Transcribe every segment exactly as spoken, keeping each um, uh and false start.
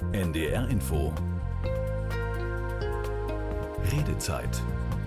N D R Info Redezeit.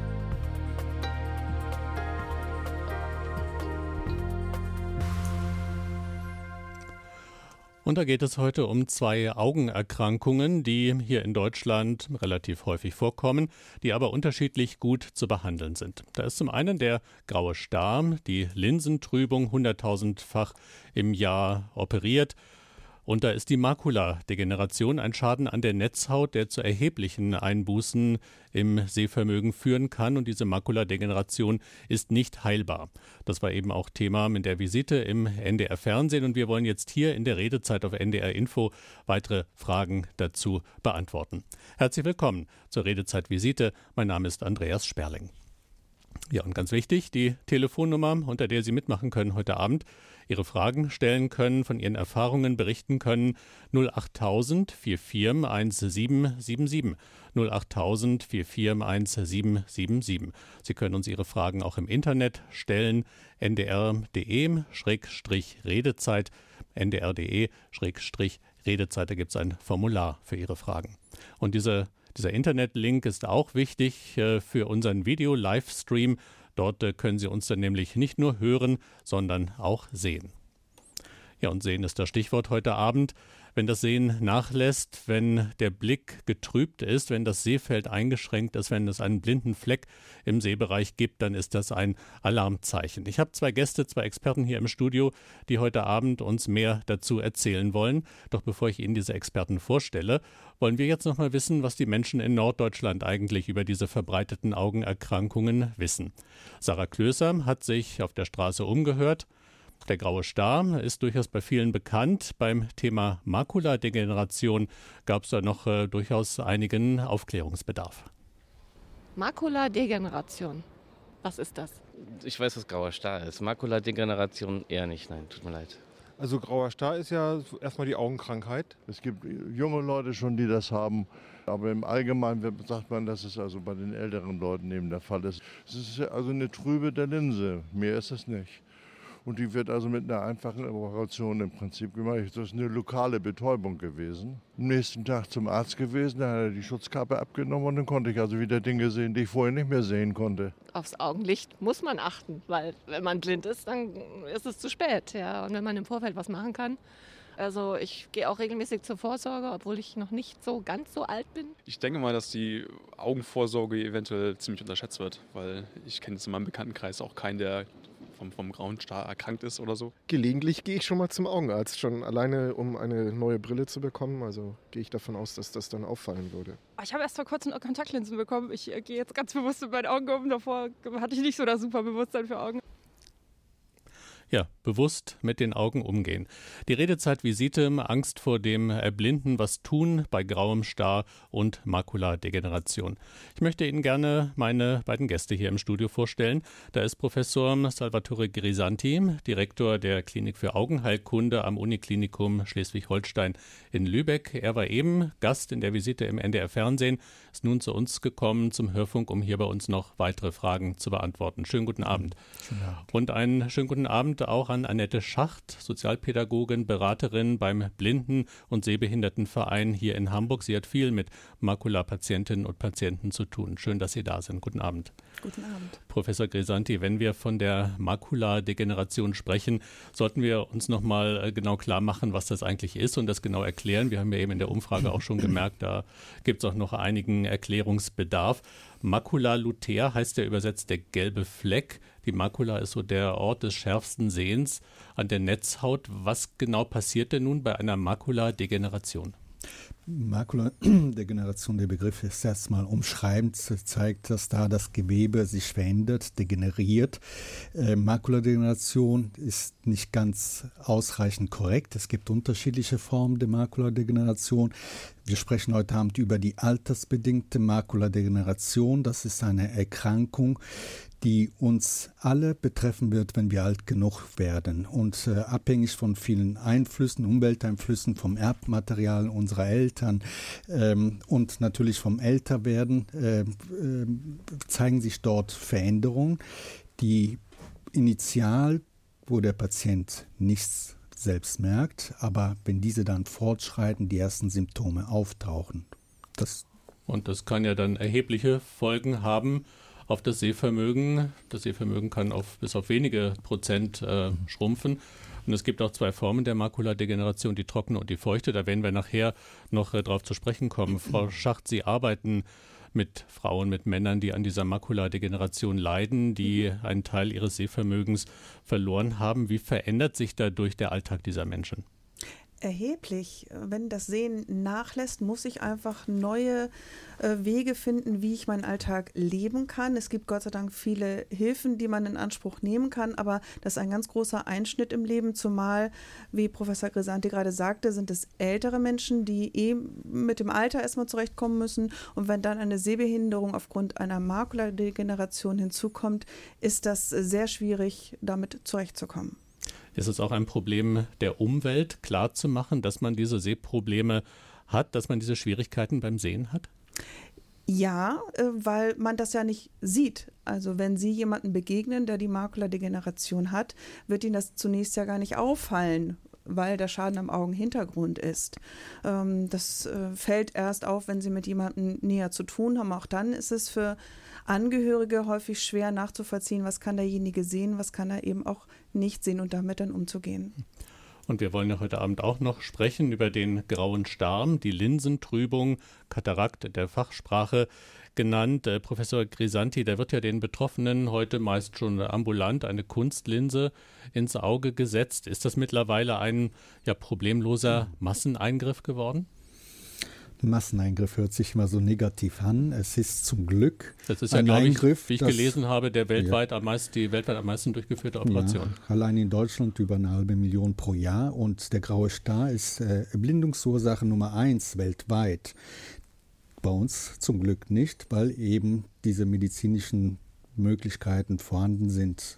Und da geht es heute um zwei Augenerkrankungen, die hier in Deutschland relativ häufig vorkommen, die aber unterschiedlich gut zu behandeln sind. Da ist zum einen der graue Star, die Linsentrübung, hunderttausendfach im Jahr operiert. Und da ist die Makuladegeneration, ein Schaden an der Netzhaut, der zu erheblichen Einbußen im Sehvermögen führen kann. Und diese Makuladegeneration ist nicht heilbar. Das war eben auch Thema mit der Visite im N D R Fernsehen. Und wir wollen jetzt hier in der Redezeit auf N D R Info weitere Fragen dazu beantworten. Herzlich willkommen zur Redezeit Visite. Mein Name ist Andreas Sperling. Ja, und ganz wichtig, die Telefonnummer, unter der Sie mitmachen können heute Abend, Ihre Fragen stellen können, von Ihren Erfahrungen berichten können, null acht tausend vierundvierzig eins sieben sieben sieben, null acht tausend vierundvierzig eins sieben sieben sieben. Sie können uns Ihre Fragen auch im Internet stellen, n d r punkt d e Schrägstrich Redezeit, n d r punkt d e Schrägstrich Redezeit, da gibt es ein Formular für Ihre Fragen. Und diese Dieser Internetlink ist auch wichtig äh, für unseren Video-Livestream. Dort äh, können Sie uns dann nämlich nicht nur hören, sondern auch sehen. Ja, und sehen ist das Stichwort heute Abend. Wenn das Sehen nachlässt, wenn der Blick getrübt ist, wenn das Sehfeld eingeschränkt ist, wenn es einen blinden Fleck im Sehbereich gibt, dann ist das ein Alarmzeichen. Ich habe zwei Gäste, zwei Experten hier im Studio, die heute Abend uns mehr dazu erzählen wollen. Doch bevor ich Ihnen diese Experten vorstelle, wollen wir jetzt noch mal wissen, was die Menschen in Norddeutschland eigentlich über diese verbreiteten Augenerkrankungen wissen. Sarah Klöser hat sich auf der Straße umgehört. Der graue Star ist durchaus bei vielen bekannt. Beim Thema Makuladegeneration gab es da noch äh, durchaus einigen Aufklärungsbedarf. Makuladegeneration, was ist das? Ich weiß, was grauer Star ist. Makuladegeneration eher nicht, nein, tut mir leid. Also grauer Star ist ja erstmal die Augenkrankheit. Es gibt junge Leute schon, die das haben. Aber im Allgemeinen sagt man, dass es also bei den älteren Leuten eben der Fall ist. Es ist also eine Trübe der Linse, mehr ist es nicht. Und die wird also mit einer einfachen Operation im Prinzip gemacht. Das ist eine lokale Betäubung gewesen. Am nächsten Tag zum Arzt gewesen, da hat er die Schutzkappe abgenommen und dann konnte ich also wieder Dinge sehen, die ich vorher nicht mehr sehen konnte. Aufs Augenlicht muss man achten, weil wenn man blind ist, dann ist es zu spät. Ja? Und wenn man im Vorfeld was machen kann. Also ich gehe auch regelmäßig zur Vorsorge, obwohl ich noch nicht so ganz so alt bin. Ich denke mal, dass die Augenvorsorge eventuell ziemlich unterschätzt wird, weil ich kenne jetzt in meinem Bekanntenkreis auch keinen, der vom, vom grauen Star erkrankt ist oder so. Gelegentlich gehe ich schon mal zum Augenarzt, schon alleine, um eine neue Brille zu bekommen. Also gehe ich davon aus, dass das dann auffallen würde. Ich habe erst vor kurzem Kontaktlinsen bekommen. Ich gehe jetzt ganz bewusst mit meinen Augen um. Davor hatte ich nicht so das super Bewusstsein für Augen. Ja, bewusst mit den Augen umgehen. Die Redezeit Visite, Angst vor dem Erblinden, was tun bei grauem Star und Makuladegeneration. Ich möchte Ihnen gerne meine beiden Gäste hier im Studio vorstellen. Da ist Professor Salvatore Grisanti, Direktor der Klinik für Augenheilkunde am Uniklinikum Schleswig-Holstein in Lübeck. Er war eben Gast in der Visite im N D R Fernsehen, ist nun zu uns gekommen zum Hörfunk, um hier bei uns noch weitere Fragen zu beantworten. Schönen guten Abend. Schönen Abend. Und einen schönen guten Abend auch an Annette Schacht, Sozialpädagogin, Beraterin beim Blinden- und Sehbehindertenverein hier in Hamburg. Sie hat viel mit Makulapatientinnen und Patienten zu tun. Schön, dass Sie da sind. Guten Abend. Guten Abend. Professor Grisanti, wenn wir von der Makuladegeneration sprechen, sollten wir uns noch mal genau klar machen, was das eigentlich ist und das genau erklären. Wir haben ja eben in der Umfrage auch schon gemerkt, da gibt es auch noch einigen Erklärungsbedarf. Macula lutea heißt ja übersetzt der gelbe Fleck. Die Makula ist so der Ort des schärfsten Sehens an der Netzhaut. Was genau passiert denn nun bei einer Makuladegeneration? Makuladegeneration, der Begriff ist erstmal umschreibend, zeigt, dass da das Gewebe sich verändert, degeneriert. Äh, Makuladegeneration ist nicht ganz ausreichend korrekt. Es gibt unterschiedliche Formen der Makuladegeneration. Wir sprechen heute Abend über die altersbedingte Makuladegeneration. Das ist eine Erkrankung, die uns alle betreffen wird, wenn wir alt genug werden. Und äh, abhängig von vielen Einflüssen, Umwelteinflüssen, vom Erbmaterial unserer Eltern ähm, und natürlich vom Älterwerden, äh, äh, zeigen sich dort Veränderungen, die initial, wo der Patient nichts selbst merkt, aber wenn diese dann fortschreiten, die ersten Symptome auftauchen. Das Und das kann ja dann erhebliche Folgen haben auf das Sehvermögen. Das Sehvermögen kann auf, bis auf wenige Prozent äh, schrumpfen. Und es gibt auch zwei Formen der Makuladegeneration, die trockene und die feuchte. Da werden wir nachher noch äh, drauf zu sprechen kommen. Frau Schacht, Sie arbeiten mit Frauen, mit Männern, die an dieser Makuladegeneration leiden, die einen Teil ihres Sehvermögens verloren haben. Wie verändert sich dadurch der Alltag dieser Menschen? Erheblich. Wenn das Sehen nachlässt, muss ich einfach neue äh, Wege finden, wie ich meinen Alltag leben kann. Es gibt Gott sei Dank viele Hilfen, die man in Anspruch nehmen kann, aber das ist ein ganz großer Einschnitt im Leben, zumal, wie Professor Grisanti gerade sagte, sind es ältere Menschen, die eh mit dem Alter erstmal zurechtkommen müssen, und wenn dann eine Sehbehinderung aufgrund einer Makuladegeneration hinzukommt, ist das sehr schwierig, damit zurechtzukommen. Ist es auch ein Problem der Umwelt, klarzumachen, dass man diese Sehprobleme hat, dass man diese Schwierigkeiten beim Sehen hat? Ja, weil man das ja nicht sieht. Also wenn Sie jemanden begegnen, der die Makuladegeneration hat, wird Ihnen das zunächst ja gar nicht auffallen, weil der Schaden am Augenhintergrund ist. Das fällt erst auf, wenn Sie mit jemandem näher zu tun haben. Auch dann ist es für Angehörige häufig schwer nachzuvollziehen, was kann derjenige sehen, was kann er eben auch nicht sehen, und damit dann umzugehen. Und wir wollen ja heute Abend auch noch sprechen über den grauen Star, die Linsentrübung, Katarakt der Fachsprache genannt. Äh, Professor Grisanti, da wird ja den Betroffenen heute meist schon ambulant eine Kunstlinse ins Auge gesetzt. Ist das mittlerweile ein ja, problemloser Masseneingriff geworden? Masseneingriff hört sich immer so negativ an. Es ist zum Glück das ist ja, ein glaube ich, Eingriff, wie ich das, gelesen habe, der weltweit ja. am meisten, die weltweit am meisten durchgeführte Operation. Ja, allein in Deutschland über eine halbe Million pro Jahr. Und der graue Star ist äh, Blindungsursache Nummer eins weltweit. Bei uns zum Glück nicht, weil eben diese medizinischen Möglichkeiten vorhanden sind,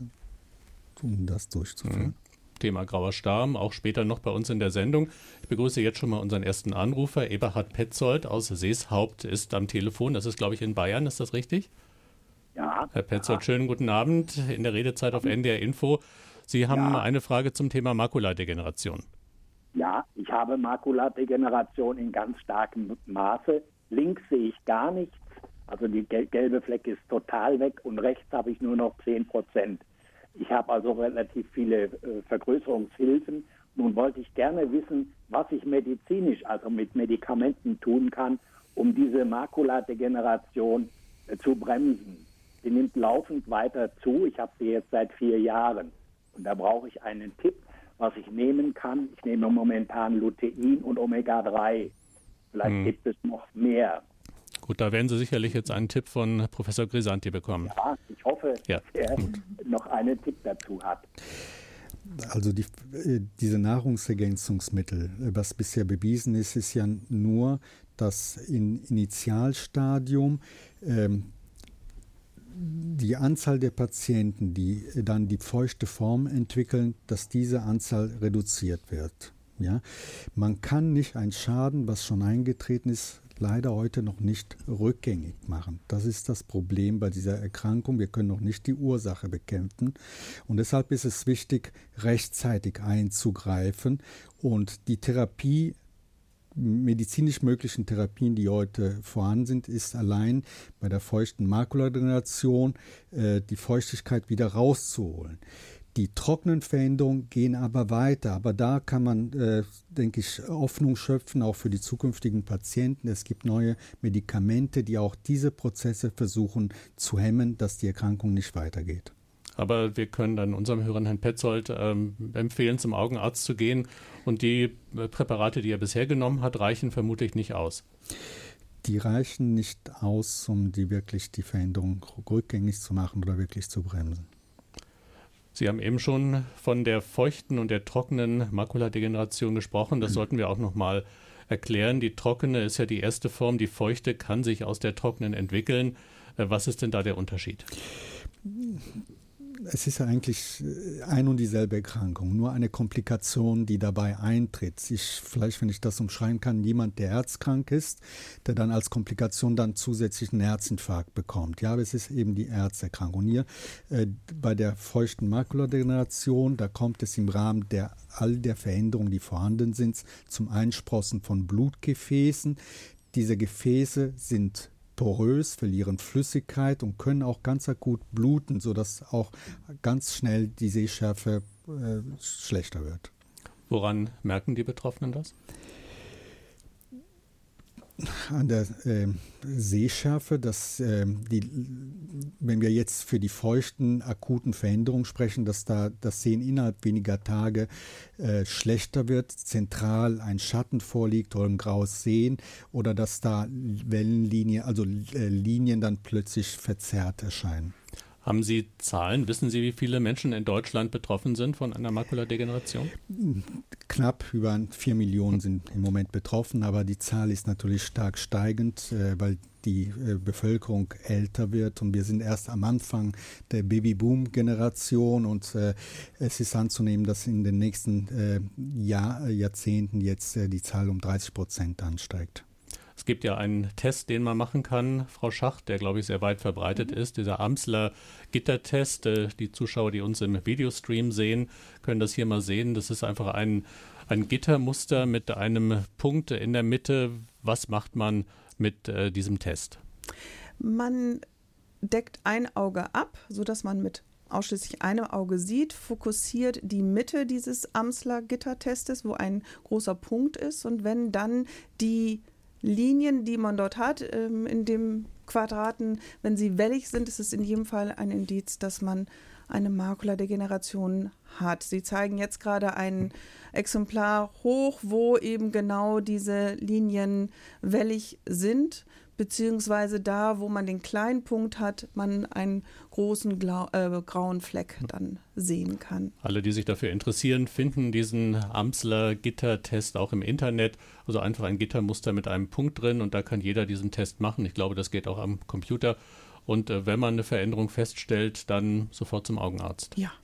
um das durchzuführen. Mhm. Thema grauer Star, auch später noch bei uns in der Sendung. Ich begrüße jetzt schon mal unseren ersten Anrufer. Eberhard Petzold aus Seeshaupt ist am Telefon. Das ist, glaube ich, in Bayern. Ist das richtig? Ja. Herr Petzold, ja. Schönen guten Abend in der Redezeit auf N D R Info. Sie haben ja. eine Frage zum Thema Makuladegeneration. Ja, ich habe Makuladegeneration in ganz starkem Maße. Links sehe ich gar nichts. Also die gelbe Flecke ist total weg, und rechts habe ich nur noch zehn Prozent. Ich habe also relativ viele äh, Vergrößerungshilfen. Nun wollte ich gerne wissen, was ich medizinisch, also mit Medikamenten tun kann, um diese Makuladegeneration äh, zu bremsen. Sie nimmt laufend weiter zu. Ich habe sie jetzt seit vier Jahren. Und da brauche ich einen Tipp, was ich nehmen kann. Ich nehme momentan Lutein und Omega drei. Vielleicht hm. gibt es noch mehr. Gut, da werden Sie sicherlich jetzt einen Tipp von Professor Grisanti bekommen. Ja, ich hoffe, ja. dass er noch einen Tipp dazu hat. Also die, diese Nahrungsergänzungsmittel, was bisher bewiesen ist, ist ja nur, dass im Initialstadium ähm, die Anzahl der Patienten, die dann die feuchte Form entwickeln, dass diese Anzahl reduziert wird. Ja? Man kann nicht einen Schaden, was schon eingetreten ist, leider heute noch nicht rückgängig machen. Das ist das Problem bei dieser Erkrankung. Wir können noch nicht die Ursache bekämpfen. Und deshalb ist es wichtig, rechtzeitig einzugreifen und die Therapie, medizinisch möglichen Therapien, die heute vorhanden sind, ist allein bei der feuchten Makuladegeneration äh, die Feuchtigkeit wieder rauszuholen. Die trockenen Veränderungen gehen aber weiter. Aber da kann man, äh, denke ich, Hoffnung schöpfen, auch für die zukünftigen Patienten. Es gibt neue Medikamente, die auch diese Prozesse versuchen zu hemmen, dass die Erkrankung nicht weitergeht. Aber wir können dann unserem Hörer Herrn Petzold ähm, empfehlen, zum Augenarzt zu gehen. Und die äh, Präparate, die er bisher genommen hat, reichen vermutlich nicht aus. Die reichen nicht aus, um die wirklich die Veränderung rückgängig zu machen oder wirklich zu bremsen. Sie haben eben schon von der feuchten und der trockenen Makuladegeneration gesprochen. Das sollten wir auch noch mal erklären. Die trockene ist ja die erste Form. Die feuchte kann sich aus der trockenen entwickeln. Was ist denn da der Unterschied? es ist ja eigentlich ein und dieselbe Erkrankung, nur eine Komplikation, die dabei eintritt. Ich, vielleicht, wenn ich das umschreiben kann, jemand, der herzkrank ist, der dann als Komplikation dann zusätzlich einen Herzinfarkt bekommt. Ja, aber es ist eben die Herzerkrankung. Und hier äh, bei der feuchten Makuladegeneration, da kommt es im Rahmen der all der Veränderungen, die vorhanden sind, zum Einsprossen von Blutgefäßen. Diese Gefäße sind porös, verlieren Flüssigkeit und können auch ganz akut bluten, sodass auch ganz schnell die Sehschärfe äh, schlechter wird. Woran merken die Betroffenen das? An der äh, Sehschärfe, dass äh, die, wenn wir jetzt für die feuchten, akuten Veränderungen sprechen, dass da das Sehen innerhalb weniger Tage äh, schlechter wird, zentral ein Schatten vorliegt oder ein graues Sehen oder dass da Wellenlinien, also äh, Linien dann plötzlich verzerrt erscheinen. Haben Sie Zahlen? Wissen Sie, wie viele Menschen in Deutschland betroffen sind von einer Makuladegeneration? Knapp über vier Millionen sind im Moment betroffen, aber die Zahl ist natürlich stark steigend, äh, weil die äh, Bevölkerung älter wird und wir sind erst am Anfang der Babyboom-Generation und äh, es ist anzunehmen, dass in den nächsten äh, Jahr, Jahrzehnten jetzt äh, die Zahl um dreißig Prozent ansteigt. Es gibt ja einen Test, den man machen kann, Frau Schacht, der, glaube ich, sehr weit verbreitet mhm. ist, dieser Amsler Gittertest. Die Zuschauer, die uns im Videostream sehen, können das hier mal sehen. Das ist einfach ein, ein Gittermuster mit einem Punkt in der Mitte. Was macht man mit äh, diesem Test? Man deckt ein Auge ab, sodass man mit ausschließlich einem Auge sieht, fokussiert die Mitte dieses Amsler Gittertestes, wo ein großer Punkt ist. Und wenn dann die Linien, die man dort hat, in dem Quadraten, wenn sie wellig sind, ist es in jedem Fall ein Indiz, dass man eine Makuladegeneration hat. Sie zeigen jetzt gerade ein Exemplar hoch, wo eben genau diese Linien wellig sind, beziehungsweise da, wo man den kleinen Punkt hat, man einen großen Glau- äh, grauen Fleck dann sehen kann. Alle, die sich dafür interessieren, finden diesen Amsler Gittertest auch im Internet. Also einfach ein Gittermuster mit einem Punkt drin und da kann jeder diesen Test machen. Ich glaube, das geht auch am Computer. Und äh, wenn man eine Veränderung feststellt, dann sofort zum Augenarzt. Ja.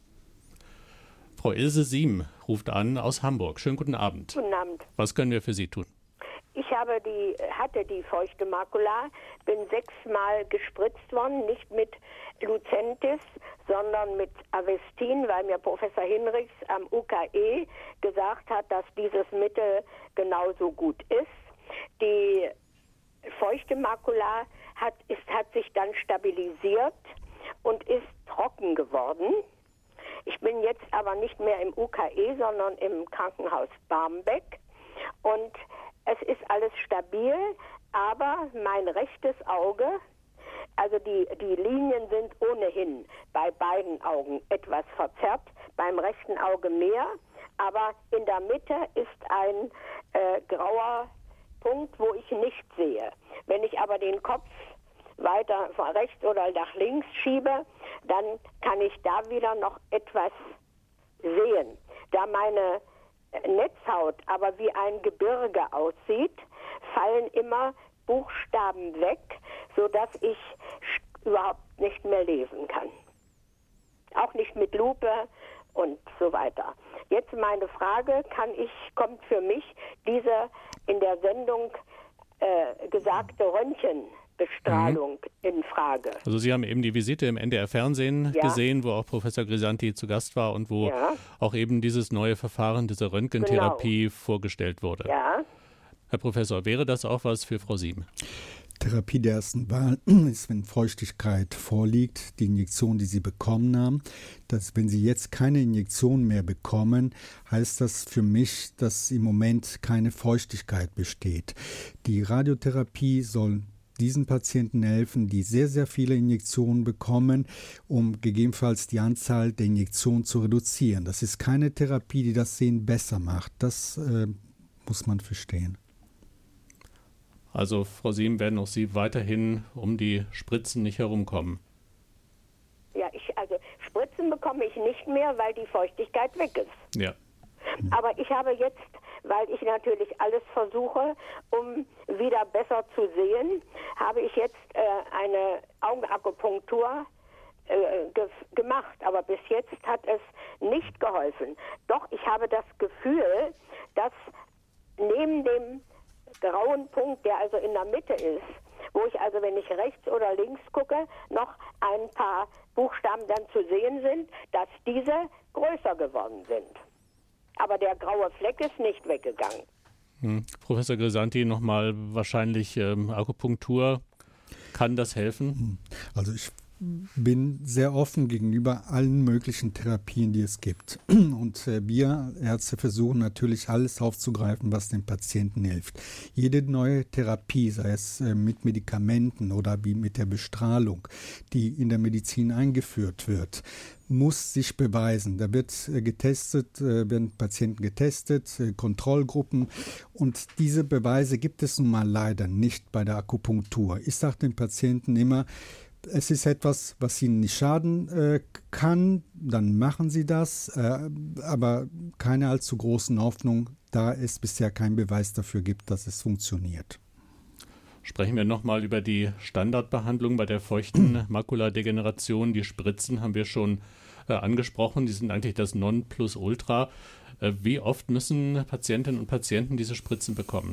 Frau Ilse Siem ruft an aus Hamburg. Schönen guten Abend. Guten Abend. Was können wir für Sie tun? Ich habe die, hatte die feuchte Makula, bin sechsmal gespritzt worden, nicht mit Lucentis, sondern mit Avestin, weil mir Professor Hinrichs am U K E gesagt hat, dass dieses Mittel genauso gut ist. Die feuchte Makula hat, ist, hat sich dann stabilisiert und ist trocken geworden. Ich bin jetzt aber nicht mehr im U K E, sondern im Krankenhaus Barmbek und es ist alles stabil, aber mein rechtes Auge, also die, die Linien sind ohnehin bei beiden Augen etwas verzerrt, beim rechten Auge mehr, aber in der Mitte ist ein äh, grauer Punkt, wo ich nicht sehe. Wenn ich aber den Kopf weiter von rechts oder nach links schiebe, dann kann ich da wieder noch etwas sehen. Da meine Netzhaut aber wie ein Gebirge aussieht, fallen immer Buchstaben weg, sodass ich überhaupt nicht mehr lesen kann. Auch nicht mit Lupe und so weiter. Jetzt meine Frage, kann ich, kommt für mich diese in der Sendung äh, gesagte Röntgenbestrahlung mhm. in Frage? Also Sie haben eben die Visite im N D R-Fernsehen ja. gesehen, wo auch Professor Grisanti zu Gast war und wo ja. auch eben dieses neue Verfahren, diese Röntgentherapie genau. vorgestellt wurde. Ja. Herr Professor, wäre das auch was für Frau Siem? Therapie der ersten Wahl ist, wenn Feuchtigkeit vorliegt, die Injektion, die Sie bekommen haben. Dass, wenn Sie jetzt keine Injektion mehr bekommen, heißt das für mich, dass im Moment keine Feuchtigkeit besteht. Die Radiotherapie soll diesen Patienten helfen, die sehr, sehr viele Injektionen bekommen, um gegebenenfalls die Anzahl der Injektionen zu reduzieren. Das ist keine Therapie, die das Sehen besser macht. Das äh, muss man verstehen. Also, Frau Siem, werden auch Sie weiterhin um die Spritzen nicht herumkommen? Ja, ich, also Spritzen bekomme ich nicht mehr, weil die Feuchtigkeit weg ist. Ja. Aber ich habe jetzt, weil ich natürlich alles versuche, um wieder besser zu sehen, habe ich jetzt äh, eine Augenakupunktur äh, ge gemacht, aber bis jetzt hat es nicht geholfen. Doch ich habe das Gefühl, dass neben dem grauen Punkt, der also in der Mitte ist, wo ich also, wenn ich rechts oder links gucke, noch ein paar Buchstaben dann zu sehen sind, dass diese größer geworden sind. Aber der graue Fleck ist nicht weggegangen. Hm. Professor Grisanti, nochmal wahrscheinlich ähm, Akupunktur, kann das helfen? Also ich bin sehr offen gegenüber allen möglichen Therapien, die es gibt. Und äh, wir Ärzte versuchen natürlich alles aufzugreifen, was dem Patienten hilft. Jede neue Therapie, sei es äh, mit Medikamenten oder wie mit der Bestrahlung, die in der Medizin eingeführt wird, muss sich beweisen. Da wird äh, getestet, äh, werden Patienten getestet, äh, Kontrollgruppen. Und diese Beweise gibt es nun mal leider nicht bei der Akupunktur. Ich sage den Patienten immer, es ist etwas, was Ihnen nicht schaden äh, kann, dann machen Sie das, äh, aber keine allzu großen Hoffnung, da es bisher keinen Beweis dafür gibt, dass es funktioniert. Sprechen wir nochmal über die Standardbehandlung bei der feuchten Makuladegeneration. Die Spritzen haben wir schon äh, angesprochen, die sind eigentlich das Nonplusultra. Äh, wie oft müssen Patientinnen und Patienten diese Spritzen bekommen?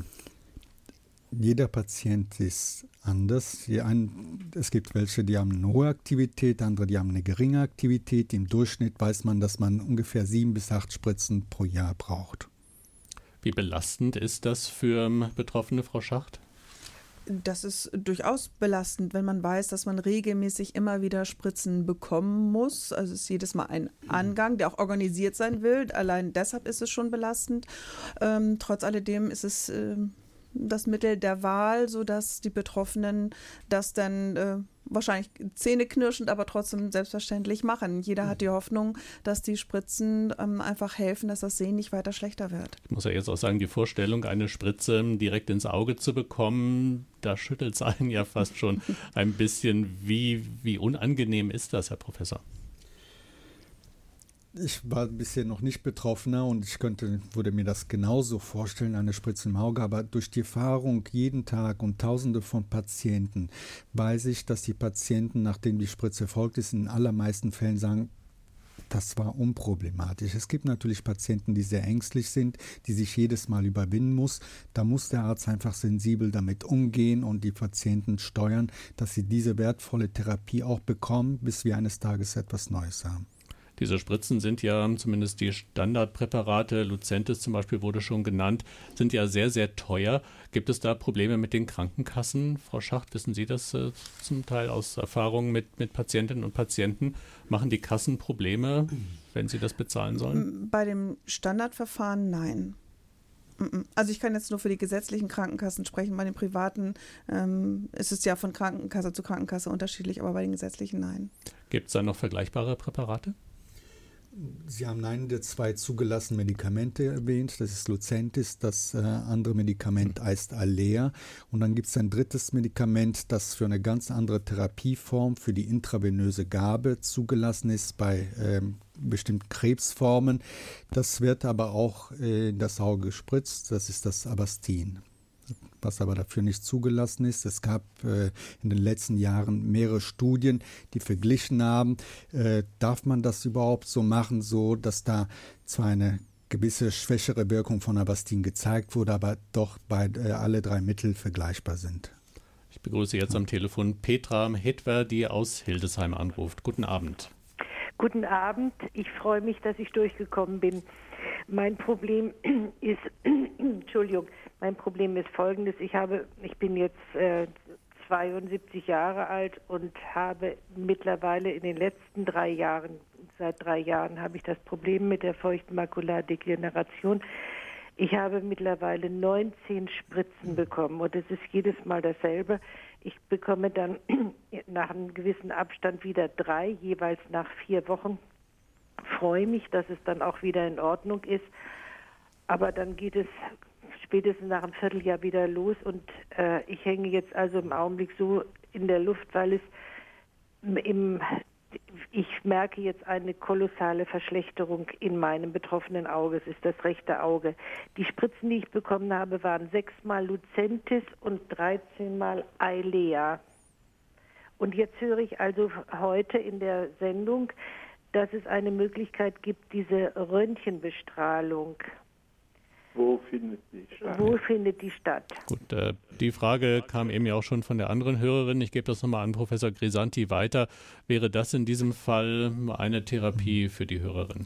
Jeder Patient ist anders. Es gibt welche, die haben eine hohe Aktivität, andere, die haben eine geringe Aktivität. Im Durchschnitt weiß man, dass man ungefähr sieben bis acht Spritzen pro Jahr braucht. Wie belastend ist das für Betroffene, Frau Schacht? Das ist durchaus belastend, wenn man weiß, dass man regelmäßig immer wieder Spritzen bekommen muss. Also es ist jedes Mal ein Angang, der auch organisiert sein will. Allein deshalb ist es schon belastend. Ähm, trotz alledem ist es ähm, das Mittel der Wahl, sodass die Betroffenen das dann äh, wahrscheinlich zähneknirschend, aber trotzdem selbstverständlich machen. Jeder hat die Hoffnung, dass die Spritzen ähm, einfach helfen, dass das Sehen nicht weiter schlechter wird. Ich muss ja jetzt auch sagen, die Vorstellung, eine Spritze direkt ins Auge zu bekommen, da schüttelt es einen ja fast schon ein bisschen. Wie, wie unangenehm ist das, Herr Professor? Ich war bisher noch nicht Betroffener und ich könnte, würde mir das genauso vorstellen, eine Spritze im Auge. Aber durch die Erfahrung jeden Tag und Tausende von Patienten weiß ich, dass die Patienten, nachdem die Spritze erfolgt ist, in den allermeisten Fällen sagen, das war unproblematisch. Es gibt natürlich Patienten, die sehr ängstlich sind, die sich jedes Mal überwinden muss. Da muss der Arzt einfach sensibel damit umgehen und die Patienten steuern, dass sie diese wertvolle Therapie auch bekommen, bis wir eines Tages etwas Neues haben. Diese Spritzen sind ja, zumindest die Standardpräparate, Lucentis zum Beispiel wurde schon genannt, sind ja sehr, sehr teuer. Gibt es da Probleme mit den Krankenkassen? Frau Schacht, wissen Sie das äh, zum Teil aus Erfahrung mit, mit Patientinnen und Patienten? Machen die Kassen Probleme, wenn sie das bezahlen sollen? Bei dem Standardverfahren nein. Also ich kann jetzt nur für die gesetzlichen Krankenkassen sprechen. Bei den privaten ähm, ist es ja von Krankenkasse zu Krankenkasse unterschiedlich, aber bei den gesetzlichen nein. Gibt es da noch vergleichbare Präparate? Sie haben einen der zwei zugelassenen Medikamente erwähnt, das ist Lucentis, das äh, andere Medikament heißt Alea und dann gibt es ein drittes Medikament, das für eine ganz andere Therapieform, für die intravenöse Gabe zugelassen ist bei ähm, bestimmten Krebsformen. Das wird aber auch äh, in das Auge gespritzt, das ist das Avastin, was aber dafür nicht zugelassen ist. Es gab äh, in den letzten Jahren mehrere Studien, die verglichen haben, äh, darf man das überhaupt so machen, so dass da zwar eine gewisse schwächere Wirkung von Avastin gezeigt wurde, aber doch bei äh, alle drei Mittel vergleichbar sind. Ich begrüße jetzt am Telefon Petra Hetwer, die aus Hildesheim anruft. Guten Abend. Guten Abend. Ich freue mich, dass ich durchgekommen bin. Mein Problem ist, Entschuldigung, mein Problem ist folgendes. Ich habe, ich bin jetzt äh, zweiundsiebzig Jahre alt und habe mittlerweile in den letzten drei Jahren, seit drei Jahren habe ich das Problem mit der feuchten Makuladegeneration. Ich habe mittlerweile neunzehn Spritzen bekommen und es ist jedes Mal dasselbe. Ich bekomme dann nach einem gewissen Abstand wieder drei, jeweils nach vier Wochen. Freue mich, dass es dann auch wieder in Ordnung ist, aber dann geht es spätestens nach einem Vierteljahr wieder los und äh, ich hänge jetzt also im Augenblick so in der Luft, weil es im, ich merke jetzt eine kolossale Verschlechterung in meinem betroffenen Auge, es ist das rechte Auge. Die Spritzen, die ich bekommen habe, waren sechsmal Lucentis und dreizehnmal Eylea. Und jetzt höre ich also heute in der Sendung, dass es eine Möglichkeit gibt, diese Röntgenbestrahlung. Wo findet die statt? Wo findet die statt? Gut, äh, die Frage kam eben ja auch schon von der anderen Hörerin. Ich gebe das nochmal an Professor Grisanti weiter. Wäre das in diesem Fall eine Therapie für die Hörerin?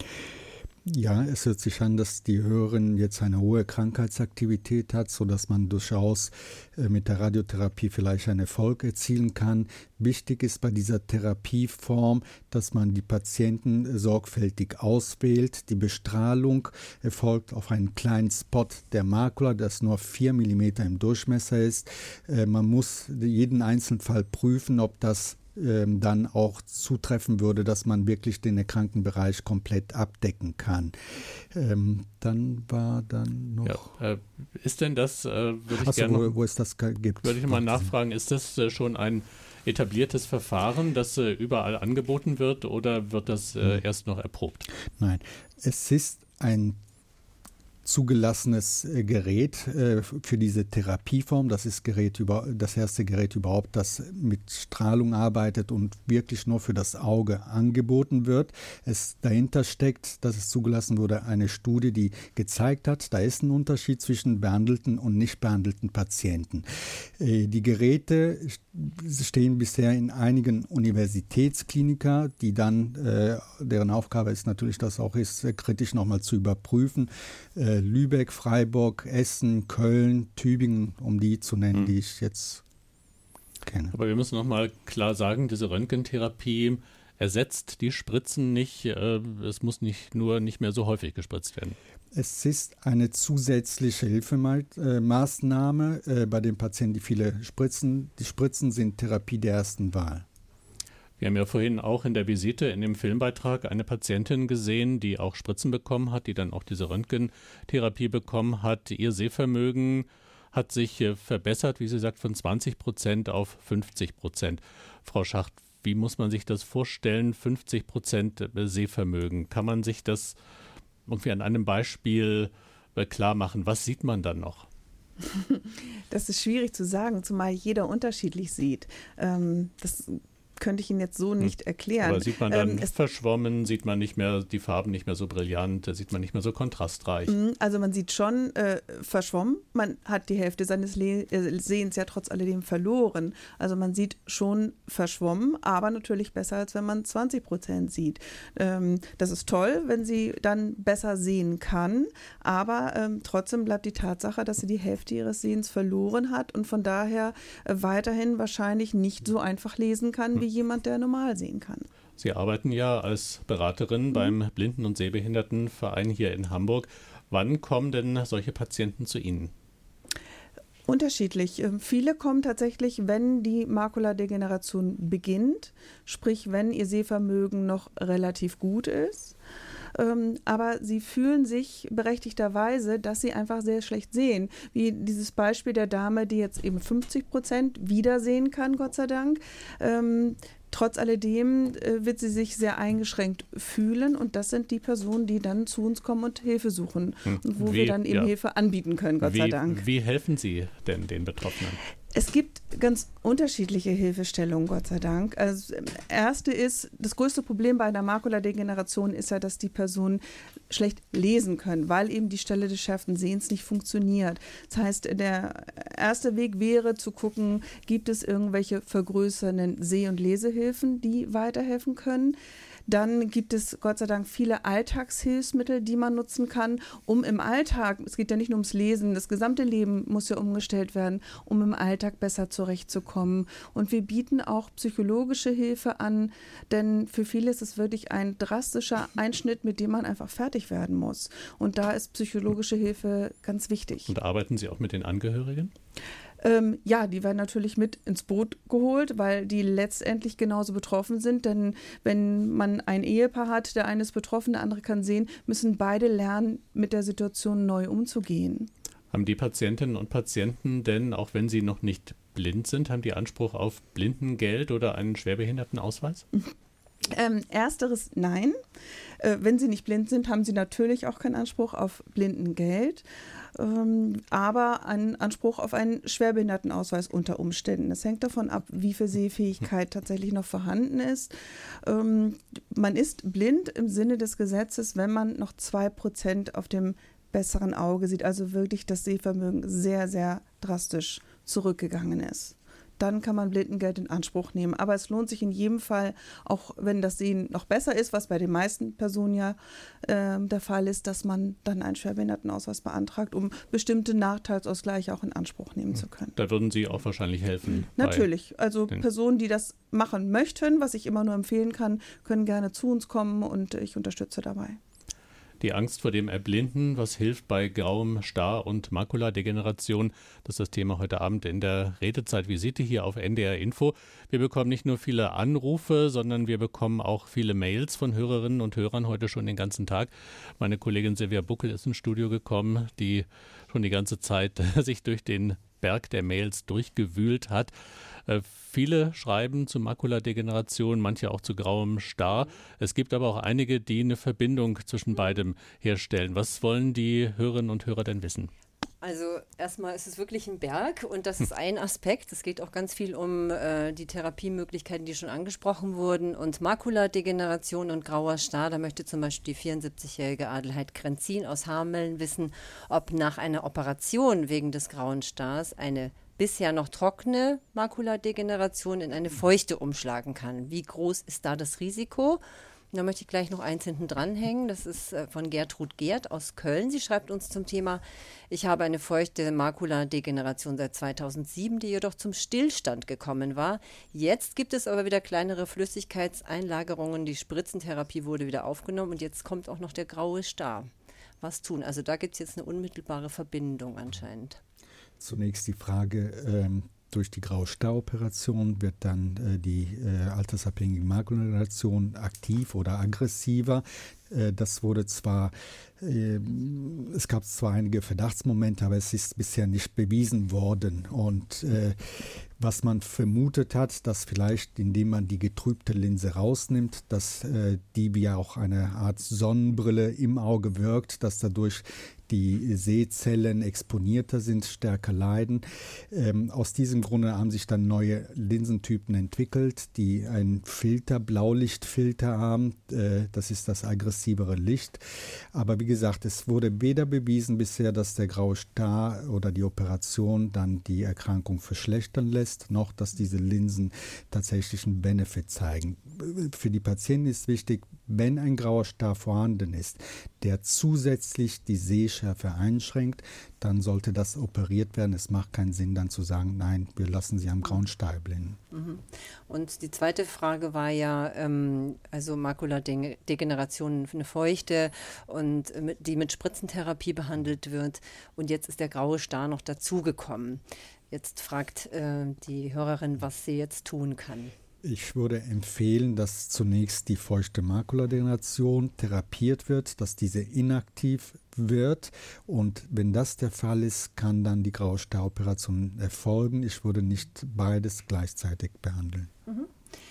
Ja, es hört sich an, dass die Hörerin jetzt eine hohe Krankheitsaktivität hat, sodass man durchaus äh, mit der Radiotherapie vielleicht einen Erfolg erzielen kann. Wichtig ist bei dieser Therapieform, dass man die Patienten sorgfältig auswählt. Die Bestrahlung erfolgt auf einen kleinen Spot der Makula, das nur vier Millimeter im Durchmesser ist. Äh, man muss jeden einzelnen Fall prüfen, ob das dann auch zutreffen würde, dass man wirklich den erkrankten Bereich komplett abdecken kann. Ähm, dann war dann noch... Ja, äh, ist denn das, äh, würde ich Achso, gerne wo, noch, wo es das gibt. Würde ich mal nachfragen, ist das äh, schon ein etabliertes Verfahren, das äh, überall angeboten wird, oder wird das äh, hm. erst noch erprobt? Nein, es ist ein zugelassenes Gerät äh, für diese Therapieform. Das ist Gerät über, das erste Gerät überhaupt, das mit Strahlung arbeitet und wirklich nur für das Auge angeboten wird. Es dahinter steckt, dass es zugelassen wurde, eine Studie, die gezeigt hat, da ist ein Unterschied zwischen behandelten und nicht behandelten Patienten. Äh, die Geräte stehen bisher in einigen Universitätsklinika, die dann, äh, deren Aufgabe ist natürlich, das auch ist, äh, kritisch nochmal zu überprüfen. Äh, Lübeck, Freiburg, Essen, Köln, Tübingen, um die zu nennen, mhm. die ich jetzt kenne. Aber wir müssen nochmal klar sagen, diese Röntgentherapie ersetzt die Spritzen nicht. Äh, es muss nicht nur nicht mehr so häufig gespritzt werden. Es ist eine zusätzliche Hilfemaßnahme äh, bei den Patienten, die viele spritzen. Die Spritzen sind Therapie der ersten Wahl. Wir haben ja vorhin auch in der Visite, in dem Filmbeitrag, eine Patientin gesehen, die auch Spritzen bekommen hat, die dann auch diese Röntgentherapie bekommen hat. Ihr Sehvermögen hat sich verbessert, wie sie sagt, von zwanzig Prozent auf fünfzig Prozent. Frau Schacht, wie muss man sich das vorstellen, fünfzig Prozent Sehvermögen? Kann man sich das irgendwie an einem Beispiel klar machen? Was sieht man dann noch? Das ist schwierig zu sagen, zumal jeder unterschiedlich sieht. Ähm, das könnte ich Ihnen jetzt so nicht erklären. Aber sieht man dann ähm, verschwommen, sieht man nicht mehr die Farben nicht mehr so brillant, sieht man nicht mehr so kontrastreich? Also man sieht schon äh, verschwommen, man hat die Hälfte seines Le- äh, Sehens ja trotz alledem verloren. Also man sieht schon verschwommen, aber natürlich besser, als wenn man zwanzig Prozent sieht. Ähm, das ist toll, wenn sie dann besser sehen kann, aber ähm, trotzdem bleibt die Tatsache, dass sie die Hälfte ihres Sehens verloren hat und von daher äh, weiterhin wahrscheinlich nicht so einfach lesen kann, wie jemand, der normal sehen kann. Sie arbeiten ja als Beraterin mhm. beim Blinden- und Sehbehindertenverein hier in Hamburg. Wann kommen denn solche Patienten zu Ihnen? Unterschiedlich. Viele kommen tatsächlich, wenn die Makuladegeneration beginnt, sprich wenn ihr Sehvermögen noch relativ gut ist. Aber sie fühlen sich berechtigterweise, dass sie einfach sehr schlecht sehen. Wie dieses Beispiel der Dame, die jetzt eben fünfzig Prozent wiedersehen kann, Gott sei Dank. Ähm, trotz alledem äh, wird sie sich sehr eingeschränkt fühlen und das sind die Personen, die dann zu uns kommen und Hilfe suchen hm. und wo wie, wir dann eben ja. Hilfe anbieten können, Gott wie, sei Dank. Wie helfen Sie denn den Betroffenen? Es gibt ganz unterschiedliche Hilfestellungen, Gott sei Dank. Also, das erste ist, das größte Problem bei einer Makuladegeneration ist ja, dass die Personen schlecht lesen können, weil eben die Stelle des schärfsten Sehens nicht funktioniert. Das heißt, der erste Weg wäre zu gucken, gibt es irgendwelche vergrößernden Seh- und Lesehilfen, die weiterhelfen können. Dann gibt es Gott sei Dank viele Alltagshilfsmittel, die man nutzen kann, um im Alltag, es geht ja nicht nur ums Lesen, das gesamte Leben muss ja umgestellt werden, um im Alltag besser zurechtzukommen. Und wir bieten auch psychologische Hilfe an, denn für viele ist es wirklich ein drastischer Einschnitt, mit dem man einfach fertig werden muss. Und da ist psychologische Hilfe ganz wichtig. Und arbeiten Sie auch mit den Angehörigen? Ähm, ja, die werden natürlich mit ins Boot geholt, weil die letztendlich genauso betroffen sind. Denn wenn man ein Ehepaar hat, der eine ist betroffen, der andere kann sehen, müssen beide lernen, mit der Situation neu umzugehen. Haben die Patientinnen und Patienten denn, auch wenn sie noch nicht blind sind, haben die Anspruch auf Blindengeld oder einen Schwerbehindertenausweis? Ähm, ersteres nein. Äh, wenn sie nicht blind sind, haben sie natürlich auch keinen Anspruch auf Blindengeld. ähm, aber einen Anspruch auf einen Schwerbehindertenausweis unter Umständen. Das hängt davon ab, wie viel Sehfähigkeit tatsächlich noch vorhanden ist. Ähm, man ist blind im Sinne des Gesetzes, wenn man noch zwei Prozent auf dem besseren Auge sieht, also wirklich das Sehvermögen sehr, sehr drastisch zurückgegangen ist. Dann kann man Blindengeld in Anspruch nehmen. Aber es lohnt sich in jedem Fall, auch wenn das Sehen noch besser ist, was bei den meisten Personen ja äh, der Fall ist, dass man dann einen Schwerbehindertenausweis beantragt, um bestimmte Nachteilsausgleiche auch in Anspruch nehmen zu können. Da würden Sie auch wahrscheinlich helfen. Natürlich. Also Personen, die das machen möchten, was ich immer nur empfehlen kann, können gerne zu uns kommen und ich unterstütze dabei. Die Angst vor dem Erblinden, was hilft bei grauem Star- und Makuladegeneration, das ist das Thema heute Abend in der Redezeit-Visite hier auf N D R Info. Wir bekommen nicht nur viele Anrufe, sondern wir bekommen auch viele Mails von Hörerinnen und Hörern heute schon den ganzen Tag. Meine Kollegin Silvia Buckel ist ins Studio gekommen, die schon die ganze Zeit sich durch den Berg der Mails durchgewühlt hat. Äh, viele schreiben zu Makuladegeneration, manche auch zu grauem Star. Es gibt aber auch einige, die eine Verbindung zwischen beidem herstellen. Was wollen die Hörerinnen und Hörer denn wissen? Also erstmal ist es wirklich ein Berg und das ist ein Aspekt. Es geht auch ganz viel um äh, die Therapiemöglichkeiten, die schon angesprochen wurden. Und Makuladegeneration und grauer Star, da möchte zum Beispiel die vierundsiebzigjährige Adelheid Krenzin aus Hameln wissen, ob nach einer Operation wegen des grauen Stars eine bisher noch trockene Makuladegeneration in eine feuchte umschlagen kann. Wie groß ist da das Risiko? Da möchte ich gleich noch eins hinten dranhängen. Das ist von Gertrud Gerd aus Köln. Sie schreibt uns zum Thema: Ich habe eine feuchte Makuladegeneration seit zweitausendsieben, die jedoch zum Stillstand gekommen war. Jetzt gibt es aber wieder kleinere Flüssigkeitseinlagerungen. Die Spritzentherapie wurde wieder aufgenommen und jetzt kommt auch noch der graue Star. Was tun? Also da gibt es jetzt eine unmittelbare Verbindung anscheinend. Zunächst die Frage, ähm, durch die Graustar-Operation wird dann äh, die äh, altersabhängige Makuladegeneration aktiv oder aggressiver. Äh, das wurde zwar, äh, es gab zwar einige Verdachtsmomente, aber es ist bisher nicht bewiesen worden. Und äh, was man vermutet hat, dass vielleicht, indem man die getrübte Linse rausnimmt, dass äh, die wie auch eine Art Sonnenbrille im Auge wirkt, dass dadurch die Sehzellen exponierter sind, stärker leiden. Ähm, aus diesem Grunde haben sich dann neue Linsentypen entwickelt, die einen Filter, Blaulichtfilter haben. Äh, das ist das aggressivere Licht. Aber wie gesagt, es wurde weder bewiesen bisher, dass der graue Star oder die Operation dann die Erkrankung verschlechtern lässt, noch dass diese Linsen tatsächlich einen Benefit zeigen. Für die Patienten ist wichtig, wenn ein grauer Star vorhanden ist, der zusätzlich die Sehschärfe einschränkt, dann sollte das operiert werden. Es macht keinen Sinn, dann zu sagen, nein, wir lassen Sie am grauen Star erblinden. Und die zweite Frage war ja, ähm, also Makuladegeneration, eine feuchte, und äh, die mit Spritzentherapie behandelt wird. Und jetzt ist der graue Star noch dazugekommen. Jetzt fragt äh, die Hörerin, was sie jetzt tun kann. Ich würde empfehlen, dass zunächst die feuchte Makuladegeneration therapiert wird, dass diese inaktiv wird, und wenn das der Fall ist, kann dann die graue Star-Operation erfolgen. Ich würde nicht beides gleichzeitig behandeln. Mhm.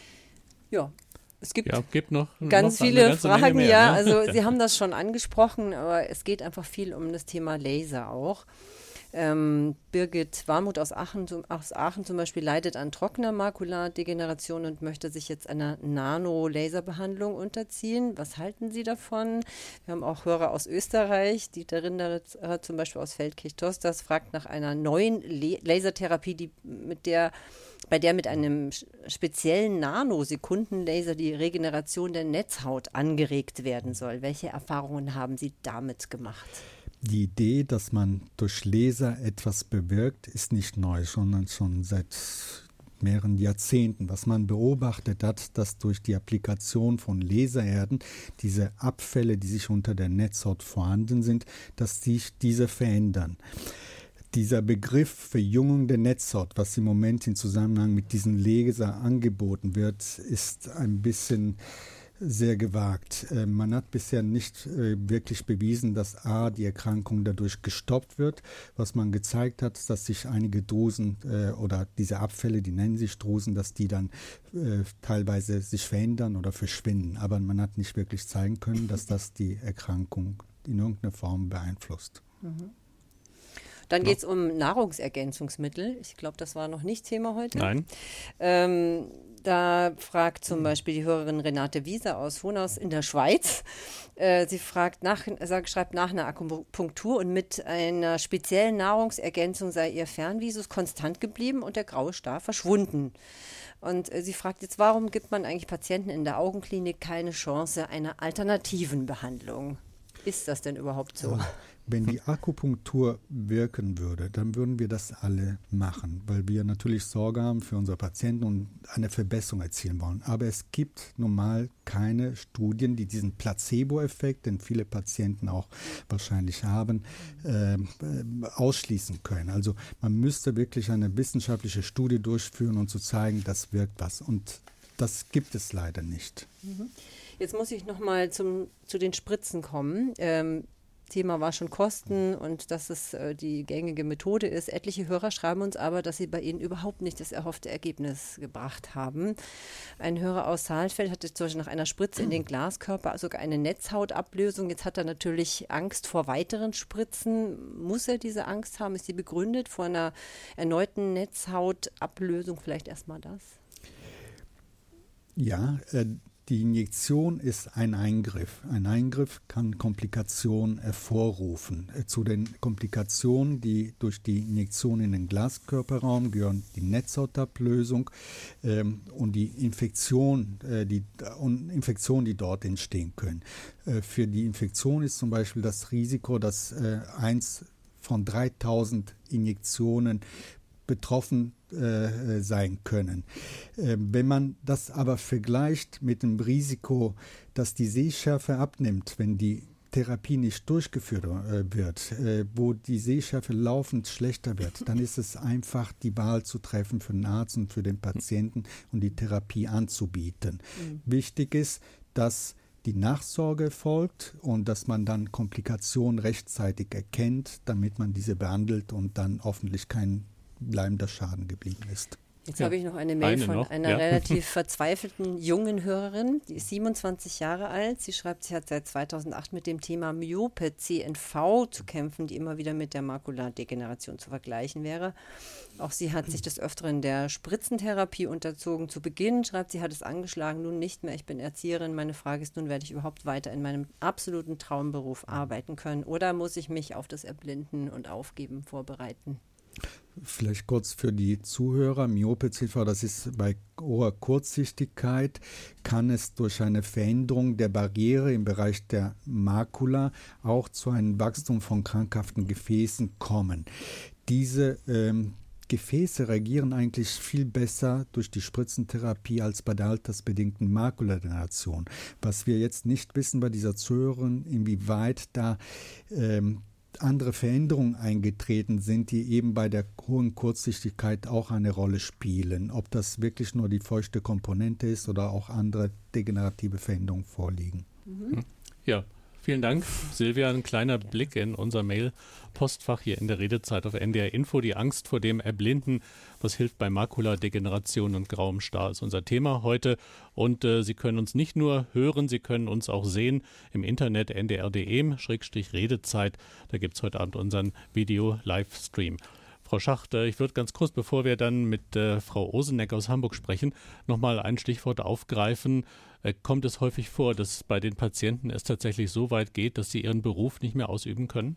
Ja. Es gibt, ja, gibt noch, ganz noch viele Fragen, mehr, ja. Ne? Also Sie haben das schon angesprochen, aber es geht einfach viel um das Thema Laser auch. Ähm, Birgit Warmuth aus Aachen, aus Aachen zum Beispiel leidet an trockener Makuladegeneration und möchte sich jetzt einer Nano-Laserbehandlung unterziehen. Was halten Sie davon? Wir haben auch Hörer aus Österreich. Dieter Rinder zum Beispiel aus Feldkirch-Tosters fragt nach einer neuen Le- Lasertherapie, die mit der, bei der mit einem speziellen Nanosekundenlaser die Regeneration der Netzhaut angeregt werden soll. Welche Erfahrungen haben Sie damit gemacht? Die Idee, dass man durch Laser etwas bewirkt, ist nicht neu, sondern schon seit mehreren Jahrzehnten. Was man beobachtet hat, dass durch die Applikation von Lasererden diese Abfälle, die sich unter der Netzhaut vorhanden sind, dass sich diese verändern. Dieser Begriff Verjüngung der Netzhaut, was im Moment im Zusammenhang mit diesem Laser angeboten wird, ist ein bisschen sehr gewagt. Äh, man hat bisher nicht äh, wirklich bewiesen, dass A, die Erkrankung dadurch gestoppt wird. Was man gezeigt hat, ist, dass sich einige Drusen äh, oder diese Abfälle, die nennen sich Drusen, dass die dann äh, teilweise sich verändern oder verschwinden. Aber man hat nicht wirklich zeigen können, dass das die Erkrankung in irgendeiner Form beeinflusst. Mhm. Dann geht es um Nahrungsergänzungsmittel. Ich glaube, das war noch nicht Thema heute. Nein. Ähm, da fragt zum Beispiel die Hörerin Renate Wieser aus Hohnaus in der Schweiz. Äh, sie fragt nach, äh, schreibt nach einer Akupunktur und mit einer speziellen Nahrungsergänzung sei ihr Fernvisus konstant geblieben und der graue Star verschwunden. Und äh, sie fragt jetzt, warum gibt man eigentlich Patienten in der Augenklinik keine Chance einer alternativen Behandlung? Ist das denn überhaupt so? Ja. Wenn die Akupunktur wirken würde, dann würden wir das alle machen, weil wir natürlich Sorge haben für unsere Patienten und eine Verbesserung erzielen wollen. Aber es gibt normal keine Studien, die diesen Placebo-Effekt, den viele Patienten auch wahrscheinlich haben, äh, ausschließen können. Also man müsste wirklich eine wissenschaftliche Studie durchführen, um zu zeigen, das wirkt was. Und das gibt es leider nicht. Jetzt muss ich noch mal zum, zu den Spritzen kommen. Ähm, Thema war schon Kosten und dass es äh, die gängige Methode ist. Etliche Hörer schreiben uns aber, dass sie bei ihnen überhaupt nicht das erhoffte Ergebnis gebracht haben. Ein Hörer aus Saalfeld hatte zum Beispiel nach einer Spritze in den Glaskörper sogar eine Netzhautablösung. Jetzt hat er natürlich Angst vor weiteren Spritzen. Muss er diese Angst haben? Ist sie begründet vor einer erneuten Netzhautablösung? Vielleicht erstmal das. Ja, äh, die Injektion ist ein Eingriff. Ein Eingriff kann Komplikationen hervorrufen. Zu den Komplikationen, die durch die Injektion in den Glaskörperraum gehören, die Netzhautablösung ähm, und die Infektion, äh, die und Infektionen, die dort entstehen können. Äh, für die Infektion ist zum Beispiel das Risiko, dass äh, eins von dreitausend Injektionen betroffen äh, sein können. Äh, wenn man das aber vergleicht mit dem Risiko, dass die Sehschärfe abnimmt, wenn die Therapie nicht durchgeführt äh, wird, äh, wo die Sehschärfe laufend schlechter wird, dann ist es einfach, die Wahl zu treffen für den Arzt und für den Patienten und die Therapie anzubieten. Mhm. Wichtig ist, dass die Nachsorge folgt und dass man dann Komplikationen rechtzeitig erkennt, damit man diese behandelt und dann hoffentlich kein bleibender Schaden geblieben ist. Jetzt ja. habe ich noch eine Mail eine von noch. einer ja. relativ verzweifelten jungen Hörerin, die ist siebenundzwanzig Jahre alt. Sie schreibt, sie hat seit zweitausendacht mit dem Thema Myope C N V zu kämpfen, die immer wieder mit der Makuladegeneration zu vergleichen wäre. Auch sie hat sich des Öfteren der Spritzentherapie unterzogen. Zu Beginn schreibt sie, hat es angeschlagen, nun nicht mehr. Ich bin Erzieherin. Meine Frage ist nun, werde ich überhaupt weiter in meinem absoluten Traumberuf arbeiten können oder muss ich mich auf das Erblinden und Aufgeben vorbereiten? Vielleicht kurz für die Zuhörer, Myope C N V, das ist bei hoher Kurzsichtigkeit, kann es durch eine Veränderung der Barriere im Bereich der Makula auch zu einem Wachstum von krankhaften Gefäßen kommen. Diese ähm, Gefäße reagieren eigentlich viel besser durch die Spritzentherapie als bei der altersbedingten Makuladegeneration. Was wir jetzt nicht wissen bei dieser Zuhörerin, inwieweit da ähm, andere Veränderungen eingetreten sind, die eben bei der hohen Kurzsichtigkeit auch eine Rolle spielen. Ob das wirklich nur die feuchte Komponente ist oder auch andere degenerative Veränderungen vorliegen. Mhm. Ja, vielen Dank, Silvia. Ein kleiner Blick in unser Mail-Postfach hier in der Redezeit auf N D R Info. Die Angst vor dem Erblinden, was hilft bei Makuladegeneration und grauem Star, ist unser Thema heute. Und äh, Sie können uns nicht nur hören, Sie können uns auch sehen im Internet n d r punkt d e Schrägstrich Redezeit. Da gibt es heute Abend unseren Video-Livestream. Frau Schacht, ich würde ganz kurz, bevor wir dann mit äh, Frau Oseneck aus Hamburg sprechen, nochmal ein Stichwort aufgreifen. Äh, kommt es häufig vor, dass bei den Patienten es tatsächlich so weit geht, dass sie ihren Beruf nicht mehr ausüben können?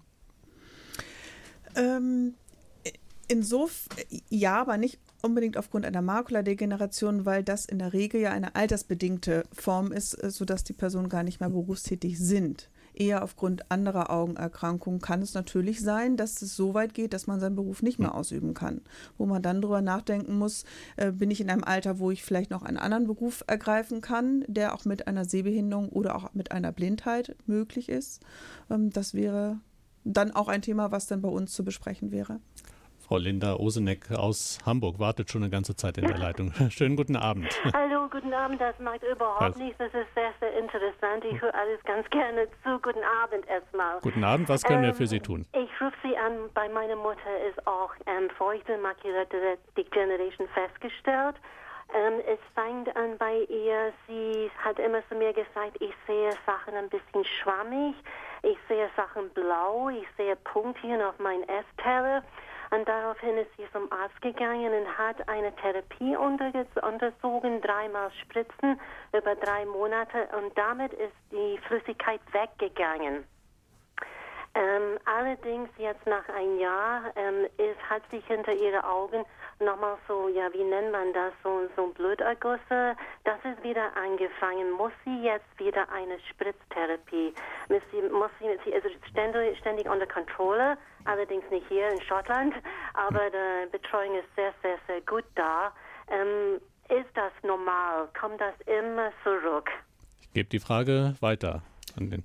Ähm, insofern, ja, aber nicht unbedingt aufgrund einer Makuladegeneration, weil das in der Regel ja eine altersbedingte Form ist, sodass die Personen gar nicht mehr berufstätig sind. Eher aufgrund anderer Augenerkrankungen kann es natürlich sein, dass es so weit geht, dass man seinen Beruf nicht mehr ausüben kann. Wo man dann drüber nachdenken muss, äh, bin ich in einem Alter, wo ich vielleicht noch einen anderen Beruf ergreifen kann, der auch mit einer Sehbehinderung oder auch mit einer Blindheit möglich ist. Ähm, das wäre dann auch ein Thema, was dann bei uns zu besprechen wäre. Frau Linda Oseneck aus Hamburg wartet schon eine ganze Zeit in der Leitung. Schönen guten Abend. Hallo, guten Abend. Das macht überhaupt also. nichts. Das ist sehr, sehr interessant. Ich höre alles ganz gerne zu. Guten Abend erstmal. Guten Abend. Was können ähm, wir für Sie tun? Ich rufe Sie an. Bei meiner Mutter ist auch ähm, feuchte Macular Degeneration festgestellt. Ähm, es fängt an bei ihr, sie hat immer zu mir gesagt, ich sehe Sachen ein bisschen schwammig. Ich sehe Sachen blau, ich sehe Punktchen auf meinem Essteller. Und daraufhin ist sie zum Arzt gegangen und hat eine Therapie unterzogen, dreimal Spritzen über drei Monate. Und damit ist die Flüssigkeit weggegangen. Ähm, allerdings jetzt nach einem Jahr ähm, ist, hat sich hinter ihren Augen nochmal so, ja, wie nennt man das, so, so Blutergüsse, das ist wieder angefangen. Muss sie jetzt wieder eine Spritztherapie? Muss sie, muss sie, sie ist ständig, ständig unter Kontrolle, allerdings nicht hier in Schottland, aber die Betreuung ist sehr, sehr, sehr gut da. Ähm, ist das normal? Kommt das immer zurück? Ich gebe die Frage weiter an den.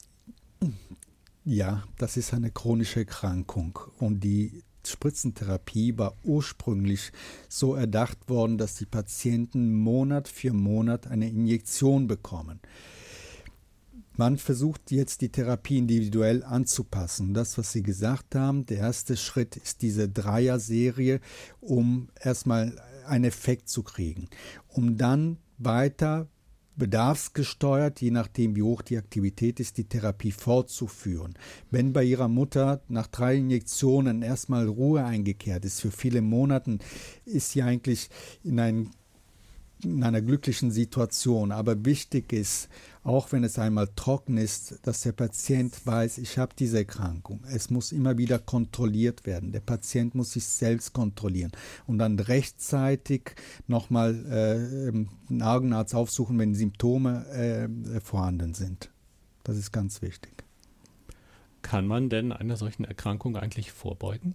Ja, das ist eine chronische Erkrankung und die Spritzentherapie war ursprünglich so erdacht worden, dass die Patienten Monat für Monat eine Injektion bekommen. Man versucht jetzt die Therapie individuell anzupassen. Das, was Sie gesagt haben, der erste Schritt ist diese Dreier-Serie, um erstmal einen Effekt zu kriegen, um dann weiter bedarfsgesteuert, je nachdem wie hoch die Aktivität ist, die Therapie fortzuführen. Wenn bei Ihrer Mutter nach drei Injektionen erstmal Ruhe eingekehrt ist, für viele Monate, ist sie eigentlich in, ein, in einer glücklichen Situation. Aber wichtig ist, auch wenn es einmal trocken ist, dass der Patient weiß, ich habe diese Erkrankung. Es muss immer wieder kontrolliert werden. Der Patient muss sich selbst kontrollieren und dann rechtzeitig nochmal äh, einen Augenarzt aufsuchen, wenn Symptome äh, vorhanden sind. Das ist ganz wichtig. Kann man denn einer solchen Erkrankung eigentlich vorbeugen?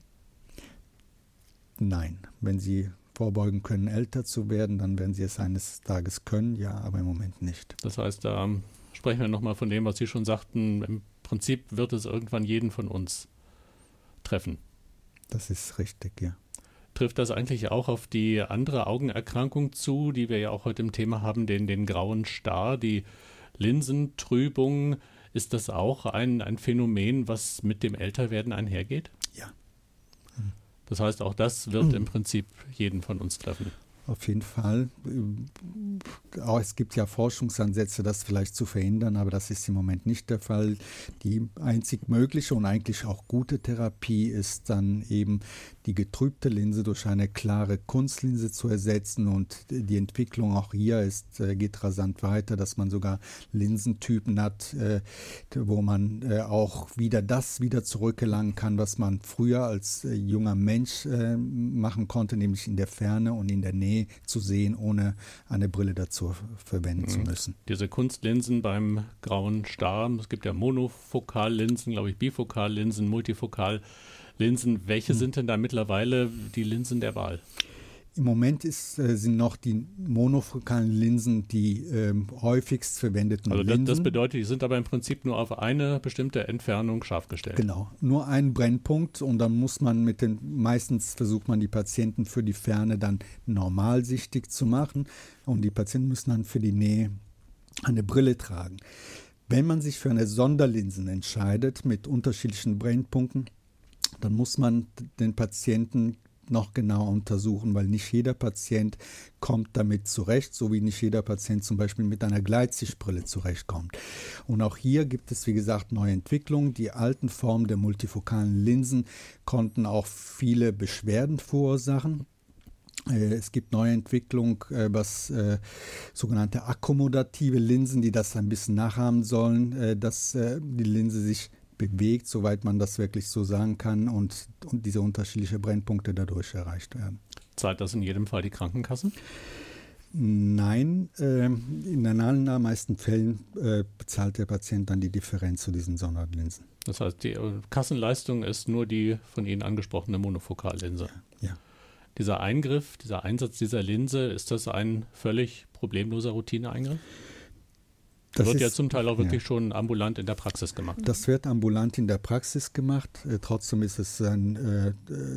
Nein, wenn Sie vorbeugen können, älter zu werden, dann werden sie es eines Tages können, ja, aber im Moment nicht. Das heißt, da sprechen wir nochmal von dem, was Sie schon sagten, im Prinzip wird es irgendwann jeden von uns treffen. Das ist richtig, ja. Trifft das eigentlich auch auf die andere Augenerkrankung zu, die wir ja auch heute im Thema haben, den, den grauen Star, die Linsentrübung? Ist das auch ein, ein Phänomen, was mit dem Älterwerden einhergeht? Ja. Das heißt, auch das wird im Prinzip jeden von uns treffen. Auf jeden Fall. Auch es gibt ja Forschungsansätze, das vielleicht zu verhindern, aber das ist im Moment nicht der Fall. Die einzig mögliche und eigentlich auch gute Therapie ist dann eben die getrübte Linse durch eine klare Kunstlinse zu ersetzen, und die Entwicklung auch hier ist, geht rasant weiter, dass man sogar Linsentypen hat, wo man auch wieder das wieder zurückgelangen kann, was man früher als junger Mensch machen konnte, nämlich in der Ferne und in der Nähe zu sehen, ohne eine Brille dazu verwenden mhm. zu müssen. Diese Kunstlinsen beim grauen Star, es gibt ja Monofokallinsen, glaube ich, Bifokallinsen, Multifokallinsen. Welche mhm. sind denn da mittlerweile die Linsen der Wahl? Im Moment ist, äh, sind noch die monofokalen Linsen die ähm, häufigst verwendeten also das, Linsen. Das bedeutet, die sind aber im Prinzip nur auf eine bestimmte Entfernung scharf gestellt. Genau, nur ein Brennpunkt, und dann muss man mit den, meistens versucht man die Patienten für die Ferne dann normalsichtig zu machen, und die Patienten müssen dann für die Nähe eine Brille tragen. Wenn man sich für eine Sonderlinsen entscheidet mit unterschiedlichen Brennpunkten, dann muss man den Patienten noch genauer untersuchen, weil nicht jeder Patient kommt damit zurecht, so wie nicht jeder Patient zum Beispiel mit einer Gleitsichtbrille zurechtkommt. Und auch hier gibt es, wie gesagt, neue Entwicklungen. Die alten Formen der multifokalen Linsen konnten auch viele Beschwerden verursachen. Es gibt neue Entwicklungen, was äh, sogenannte akkommodative Linsen, die das ein bisschen nachahmen sollen, äh, dass äh, die Linse sich bewegt, soweit man das wirklich so sagen kann, und, und diese unterschiedlichen Brennpunkte dadurch erreicht werden. Zahlt das in jedem Fall die Krankenkassen? Nein, äh, in den allermeisten Fällen äh, bezahlt der Patient dann die Differenz zu diesen Sonderlinsen. Das heißt, die Kassenleistung ist nur die von Ihnen angesprochene Monofokallinse. Ja. ja. Dieser Eingriff, dieser Einsatz dieser Linse, ist das ein völlig problemloser Routineeingriff? Das wird ist, ja zum Teil auch wirklich ja. schon ambulant in der Praxis gemacht. Das wird ambulant in der Praxis gemacht. Äh, trotzdem ist es ein, äh,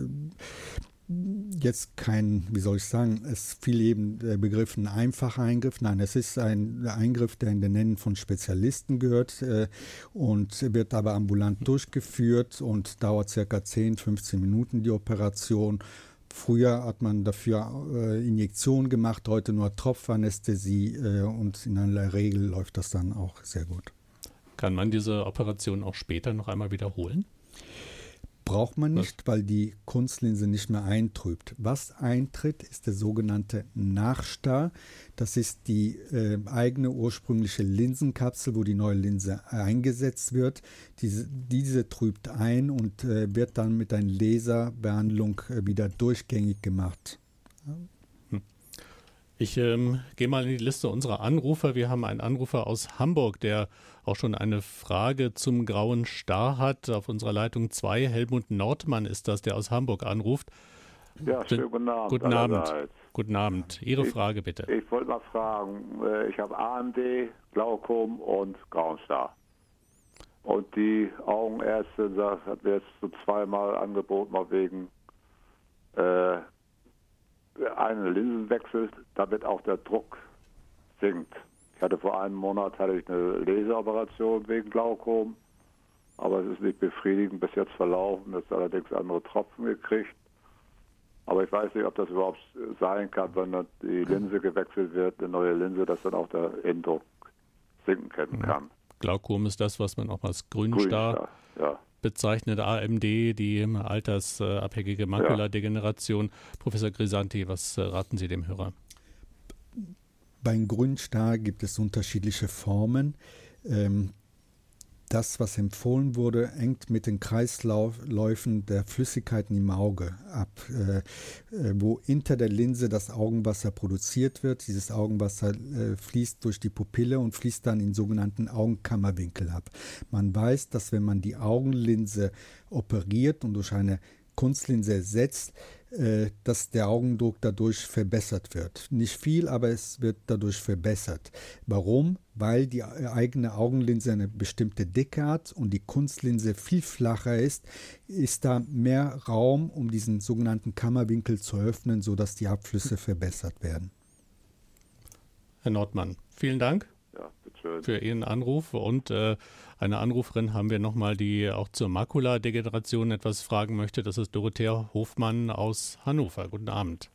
jetzt kein, wie soll ich sagen, es fiel eben der Begriff ein einfacher Eingriff. Nein, es ist ein Eingriff, der in den Händen von Spezialisten gehört äh, und wird aber ambulant durchgeführt und dauert circa zehn, fünfzehn Minuten die Operation. Früher hat man dafür äh, Injektionen gemacht, heute nur Tropfanästhesie äh, und in aller Regel läuft das dann auch sehr gut. Kann man diese Operation auch später noch einmal wiederholen? Braucht man nicht, weil die Kunstlinse nicht mehr eintrübt. Was eintritt, ist der sogenannte Nachstar. Das ist die äh, eigene ursprüngliche Linsenkapsel, wo die neue Linse eingesetzt wird. Diese, diese trübt ein und äh, wird dann mit einer Laserbehandlung äh, wieder durchgängig gemacht. Ich ähm, gehe mal in die Liste unserer Anrufer. Wir haben einen Anrufer aus Hamburg, der auch schon eine Frage zum grauen Star hat. Auf unserer Leitung zwei, Helmut Nordmann ist das, der aus Hamburg anruft. Ja, schönen guten Abend. Guten Abend. allerseits. Guten Abend. Ihre ich, Frage bitte. Ich wollte mal fragen, ich habe A M D, Glaukom und grauen Star. Und die Augenärztin sagt, hat mir jetzt so zweimal angeboten, mal wegen äh, einen Linsenwechsel, damit auch der Druck sinkt. Ich hatte vor einem Monat hatte ich eine Laseroperation wegen Glaukom, aber es ist nicht befriedigend bis jetzt verlaufen. Jetzt allerdings andere Tropfen gekriegt. Aber ich weiß nicht, ob das überhaupt sein kann, wenn dann die Linse gewechselt wird, eine neue Linse, dass dann auch der Inndruck sinken kann. Glaukom ist das, was man auch als Grünstar ja. bezeichnet, A M D, die altersabhängige Makuladegeneration. Ja. Professor Grisanti, was raten Sie dem Hörer? Beim Grünstar gibt es unterschiedliche Formen. Ähm, das, was empfohlen wurde, hängt mit den Kreisläufen der Flüssigkeiten im Auge ab, äh, wo hinter der Linse das Augenwasser produziert wird. Dieses Augenwasser äh, fließt durch die Pupille und fließt dann in sogenannten Augenkammerwinkel ab. Man weiß, dass wenn man die Augenlinse operiert und durch eine Kunstlinse ersetzt, äh, dass der Augendruck dadurch verbessert wird. Nicht viel, aber es wird dadurch verbessert. Warum? Weil die eigene Augenlinse eine bestimmte Dicke hat und die Kunstlinse viel flacher ist, ist da mehr Raum, um diesen sogenannten Kammerwinkel zu öffnen, sodass die Abflüsse verbessert werden. Herr Nordmann, vielen Dank. Ja, bitte. Für Ihren Anruf und äh, eine Anruferin haben wir nochmal, die auch zur Makuladegeneration etwas fragen möchte. Das ist Dorothea Hofmann aus Hannover. Guten Abend.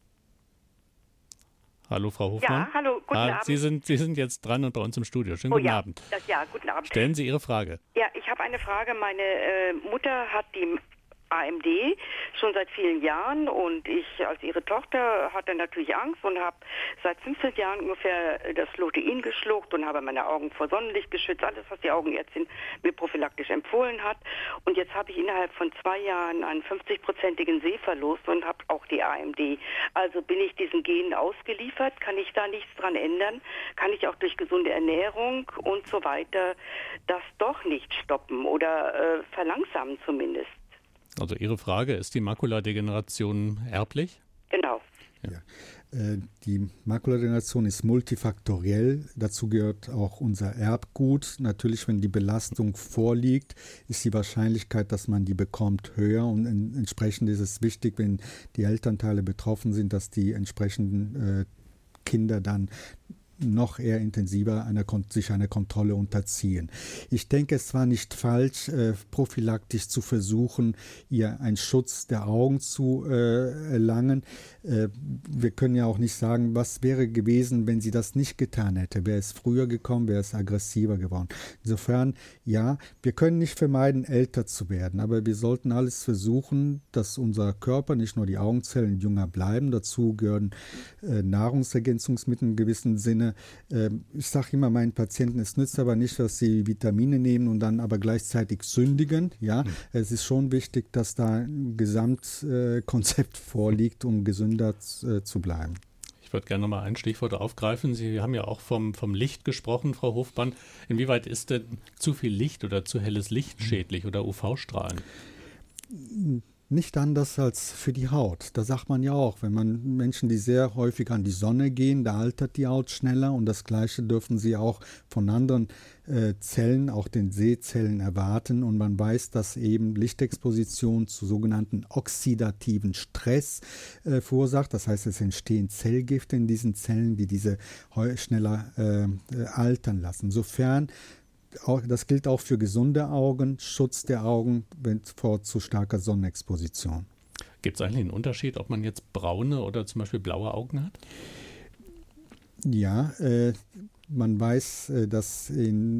Hallo Frau Hofmann. Ja, hallo, guten ah, Abend. Sie sind, Sie sind jetzt dran und bei uns im Studio. Schönen oh, guten ja. Abend. Das, ja, guten Abend. Stellen Sie Ihre Frage. Ja, ich habe eine Frage. Meine äh, Mutter hat die A M D schon seit vielen Jahren und ich als ihre Tochter hatte natürlich Angst und habe seit fünfzehn Jahren ungefähr das Lutein geschluckt und habe meine Augen vor Sonnenlicht geschützt, alles was die Augenärztin mir prophylaktisch empfohlen hat. Und jetzt habe ich innerhalb von zwei Jahren einen fünfzig-prozentigen Sehverlust und habe auch die A M D. Also bin ich diesen Genen ausgeliefert, kann ich da nichts dran ändern, kann ich auch durch gesunde Ernährung und so weiter das doch nicht stoppen oder äh, verlangsamen zumindest. Also Ihre Frage, ist die Makuladegeneration erblich? Genau. Ja. Äh, die Makuladegeneration ist multifaktoriell. Dazu gehört auch unser Erbgut. Natürlich, wenn die Belastung vorliegt, ist die Wahrscheinlichkeit, dass man die bekommt, höher. Und in, entsprechend ist es wichtig, wenn die Elternteile betroffen sind, dass die entsprechenden äh, Kinder dann noch eher intensiver einer, sich einer Kontrolle unterziehen. Ich denke, es war nicht falsch, äh, prophylaktisch zu versuchen, ihr einen Schutz der Augen zu äh, erlangen. Äh, wir können ja auch nicht sagen, was wäre gewesen, wenn sie das nicht getan hätte. Wäre es früher gekommen, wäre es aggressiver geworden. Insofern, ja, wir können nicht vermeiden, älter zu werden, aber wir sollten alles versuchen, dass unser Körper, nicht nur die Augenzellen, jünger bleiben. Dazu gehören äh, Nahrungsergänzungsmittel in gewissem Sinne. Ich sage immer meinen Patienten, es nützt aber nicht, dass sie Vitamine nehmen und dann aber gleichzeitig sündigen. Ja, mhm. Es ist schon wichtig, dass da ein Gesamtkonzept vorliegt, um gesünder zu bleiben. Ich würde gerne noch mal ein Stichwort aufgreifen. Sie haben ja auch vom, vom Licht gesprochen, Frau Hofmann. Inwieweit ist denn zu viel Licht oder zu helles Licht schädlich oder U V-Strahlen? Nicht anders als für die Haut. Da sagt man ja auch, wenn man Menschen, die sehr häufig an die Sonne gehen, da altert die Haut schneller und das Gleiche dürfen sie auch von anderen äh, Zellen, auch den Sehzellen erwarten. Und man weiß, dass eben Lichtexposition zu sogenannten oxidativen Stress äh, verursacht. Das heißt, es entstehen Zellgifte in diesen Zellen, die diese schneller äh, altern lassen. Insofern, das gilt auch für gesunde Augen, Schutz der Augen vor zu starker Sonnenexposition. Gibt es eigentlich einen Unterschied, ob man jetzt braune oder zum Beispiel blaue Augen hat? Ja, äh, man weiß, dass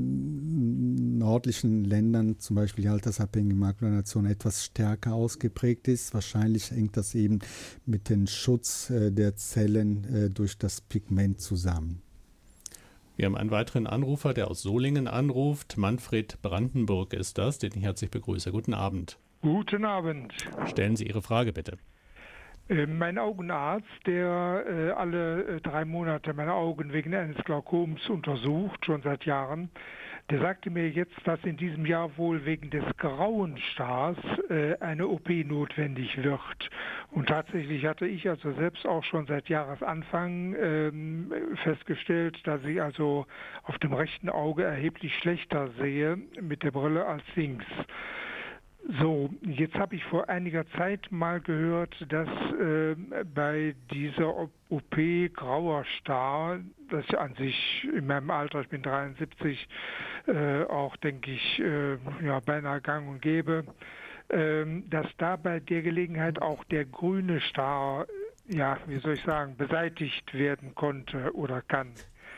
in nördlichen Ländern zum Beispiel die altersabhängige Makuldegeneration etwas stärker ausgeprägt ist. Wahrscheinlich hängt das eben mit dem Schutz der Zellen durch das Pigment zusammen. Wir haben einen weiteren Anrufer, der aus Solingen anruft. Manfred Brandenburg ist das, den ich herzlich begrüße. Guten Abend. Guten Abend. Stellen Sie Ihre Frage bitte. Äh, mein Augenarzt, der äh, alle äh, drei Monate meine Augen wegen eines Glaukoms untersucht, schon seit Jahren, der sagte mir jetzt, dass in diesem Jahr wohl wegen des grauen Stars äh, eine O P notwendig wird. Und tatsächlich hatte ich also selbst auch schon seit Jahresanfang ähm, festgestellt, dass ich also auf dem rechten Auge erheblich schlechter sehe mit der Brille als links. So, jetzt habe ich vor einiger Zeit mal gehört, dass äh, bei dieser O P grauer Star, das ist an sich in meinem Alter, ich bin dreiundsiebzig, äh, auch, denke ich, äh, ja, beinahe gang und gäbe, äh, dass da bei der Gelegenheit auch der grüne Star, ja, wie soll ich sagen, beseitigt werden konnte oder kann.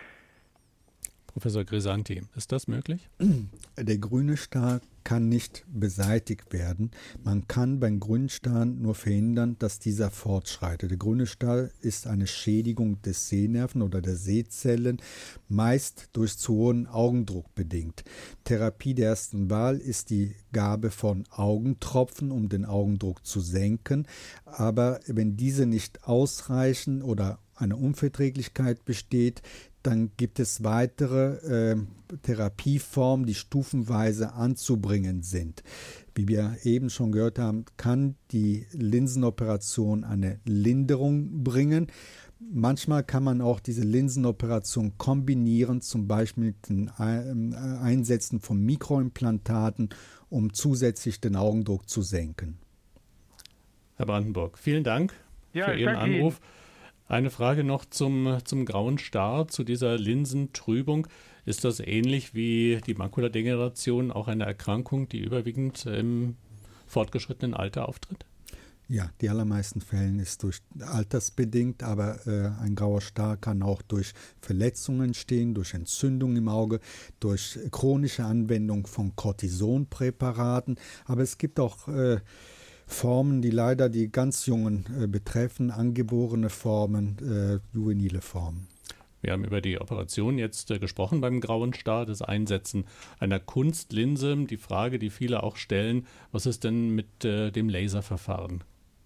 Professor Grisanti, ist das möglich? Der grüne Star kann nicht beseitigt werden. Man kann beim grünen Star nur verhindern, dass dieser fortschreitet. Der grüne Star ist eine Schädigung des Sehnerven oder der Sehzellen, meist durch zu hohen Augendruck bedingt. Therapie der ersten Wahl ist die Gabe von Augentropfen, um den Augendruck zu senken. Aber wenn diese nicht ausreichen oder eine Unverträglichkeit besteht, dann gibt es weitere äh, Therapieformen, die stufenweise anzubringen sind. Wie wir eben schon gehört haben, kann die Linsenoperation eine Linderung bringen. Manchmal kann man auch diese Linsenoperation kombinieren, zum Beispiel mit den Einsätzen von Mikroimplantaten, um zusätzlich den Augendruck zu senken. Herr Brandenburg, vielen Dank ja, für Ihren danke Anruf. Ihnen. Eine Frage noch zum, zum grauen Star, zu dieser Linsentrübung. Ist das ähnlich wie die Makuladegeneration auch eine Erkrankung, die überwiegend im fortgeschrittenen Alter auftritt? Ja, die allermeisten Fällen ist durch altersbedingt, aber äh, ein grauer Star kann auch durch Verletzungen entstehen, durch Entzündung im Auge, durch chronische Anwendung von Cortisonpräparaten. Aber es gibt auch äh, Formen, die leider die ganz Jungen äh, betreffen, angeborene Formen, äh, juvenile Formen. Wir haben über die Operation jetzt äh, gesprochen beim grauen Star, das Einsetzen einer Kunstlinse. Die Frage, die viele auch stellen, was ist denn mit äh, dem Laserverfahren?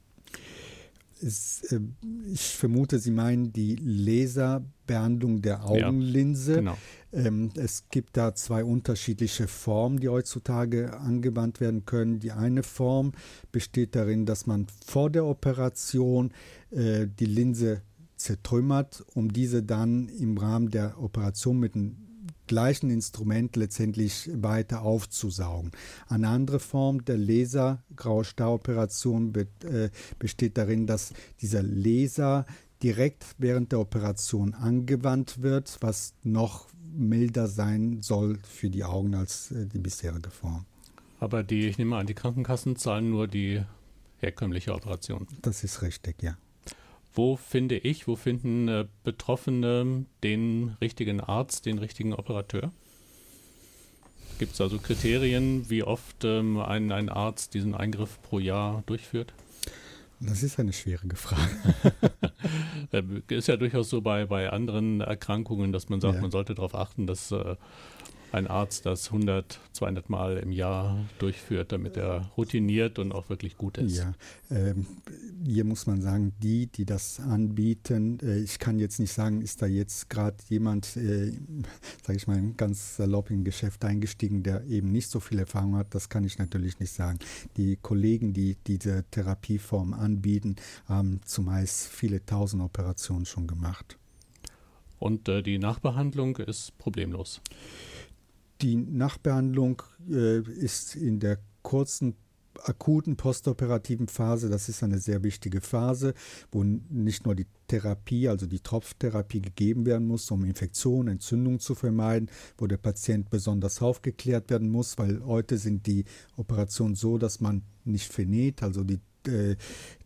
Es, äh, ich vermute, Sie meinen die Laserbehandlung der Augenlinse. Ja, genau. Ähm, es gibt da zwei unterschiedliche Formen, die heutzutage angewandt werden können. Die eine Form besteht darin, dass man vor der Operation äh, die Linse zertrümmert, um diese dann im Rahmen der Operation mit dem gleichen Instrument letztendlich weiter aufzusaugen. Eine andere Form der Laser-Graue-Star-Operation be äh, besteht darin, dass dieser Laser direkt während der Operation angewandt wird, was noch milder sein soll für die Augen als äh, die bisherige Form. Aber die, ich nehme an, die Krankenkassen zahlen nur die herkömmliche Operation. Das ist richtig, ja. Wo finde ich, wo finden äh, Betroffene den richtigen Arzt, den richtigen Operateur? Gibt es also Kriterien, wie oft ähm, ein, ein Arzt diesen Eingriff pro Jahr durchführt? Das ist eine schwierige Frage. Ist ja durchaus so bei, bei anderen Erkrankungen, dass man sagt, ja. man sollte darauf achten, dass äh, ein Arzt das hundert, zweihundert Mal im Jahr durchführt, damit er routiniert und auch wirklich gut ist. Ja, ähm, hier muss man sagen, die, die das anbieten, äh, ich kann jetzt nicht sagen, ist da jetzt gerade jemand, äh, sage ich mal, ganz salopp im Geschäft eingestiegen, der eben nicht so viel Erfahrung hat, das kann ich natürlich nicht sagen. Die Kollegen, die diese Therapieform anbieten, haben zumeist viele tausend Operationen schon gemacht. Und äh, die Nachbehandlung ist problemlos? Die Nachbehandlung äh, ist in der kurzen, akuten postoperativen Phase, das ist eine sehr wichtige Phase, wo nicht nur die Therapie, also die Tropftherapie gegeben werden muss, um Infektionen, Entzündungen zu vermeiden, wo der Patient besonders aufgeklärt werden muss, weil heute sind die Operationen so, dass man nicht vernäht, also die, äh,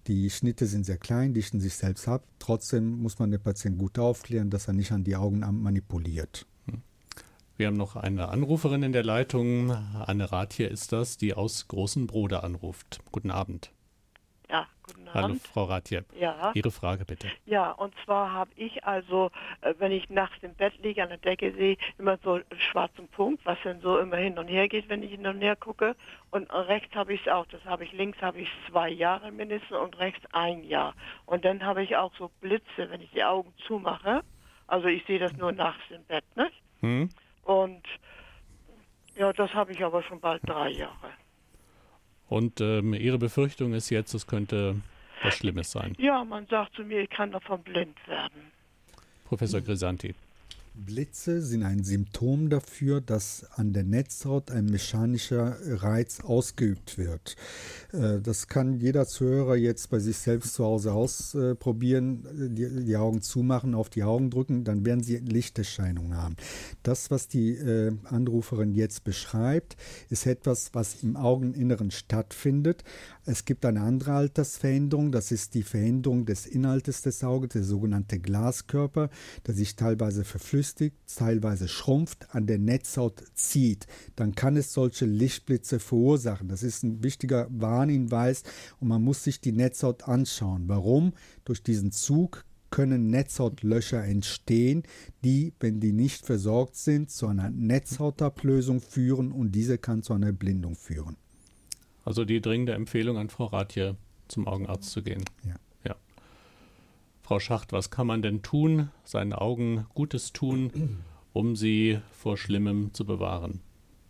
Die Schnitte sind sehr klein, dichten sich selbst ab. Trotzdem muss man den Patienten gut aufklären, dass er nicht an die Augen manipuliert. Wir haben noch eine Anruferin in der Leitung. Anne Rath hier ist das, die aus Großen Brode anruft. Guten Abend. Ja, guten Abend. Hallo, Frau Rathje. Ja. Ihre Frage bitte. Ja, und zwar habe ich also, äh, wenn ich nachts im Bett liege, an der Decke sehe, immer so einen schwarzen Punkt, was dann so immer hin und her geht, wenn ich hin und her gucke. Und rechts habe ich es auch. Das habe ich, links habe ich zwei Jahre mindestens und rechts ein Jahr. Und dann habe ich auch so Blitze, wenn ich die Augen zumache. Also ich sehe das nur nachts im Bett, ne? Hm? Und ja, das habe ich aber schon bald drei Jahre. Und ähm, Ihre Befürchtung ist jetzt, es könnte was Schlimmes sein. Ja, man sagt zu mir, ich kann davon blind werden. Professor Grisanti. Blitze sind ein Symptom dafür, dass an der Netzhaut ein mechanischer Reiz ausgeübt wird. Das kann jeder Zuhörer jetzt bei sich selbst zu Hause ausprobieren, die, die Augen zumachen, auf die Augen drücken, dann werden Sie Lichterscheinungen haben. Das, was die äh, Anruferin jetzt beschreibt, ist etwas, was im Augeninneren stattfindet. Es gibt eine andere Altersveränderung, das ist die Veränderung des Inhaltes des Auges, der sogenannte Glaskörper, der sich teilweise verflüssigt, teilweise schrumpft, an der Netzhaut zieht. Dann kann es solche Lichtblitze verursachen. Das ist ein wichtiger Warnhinweis und man muss sich die Netzhaut anschauen. Warum? Durch diesen Zug können Netzhautlöcher entstehen, die, wenn die nicht versorgt sind, zu einer Netzhautablösung führen und diese kann zu einer Blindung führen. Also die dringende Empfehlung an Frau Rathje, zum Augenarzt zu gehen. Ja. Ja. Frau Schacht, was kann man denn tun, seinen Augen Gutes tun, um sie vor Schlimmem zu bewahren?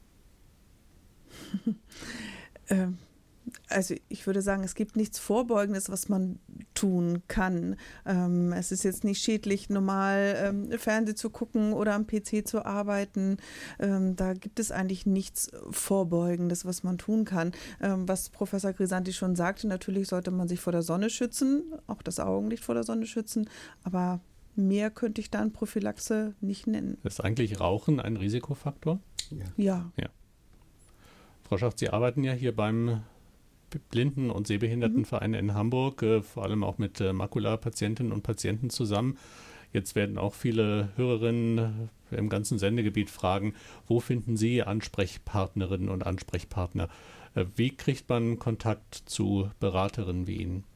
ähm. Also ich würde sagen, es gibt nichts Vorbeugendes, was man tun kann. Ähm, es ist jetzt nicht schädlich, normal ähm, Fernsehen zu gucken oder am P C zu arbeiten. Ähm, da gibt es eigentlich nichts Vorbeugendes, was man tun kann. Ähm, was Professor Grisanti schon sagte, natürlich sollte man sich vor der Sonne schützen, auch das Augenlicht vor der Sonne schützen, aber mehr könnte ich da an Prophylaxe nicht nennen. Ist eigentlich Rauchen ein Risikofaktor? Ja. Ja. ja. Frau Schacht, Sie arbeiten ja hier beim Blinden- und Sehbehindertenverein in Hamburg, äh, vor allem auch mit äh, Makula-Patientinnen und Patienten zusammen. Jetzt werden auch viele Hörerinnen im ganzen Sendegebiet fragen, wo finden Sie Ansprechpartnerinnen und Ansprechpartner? Äh, wie kriegt man Kontakt zu Beraterinnen wie Ihnen?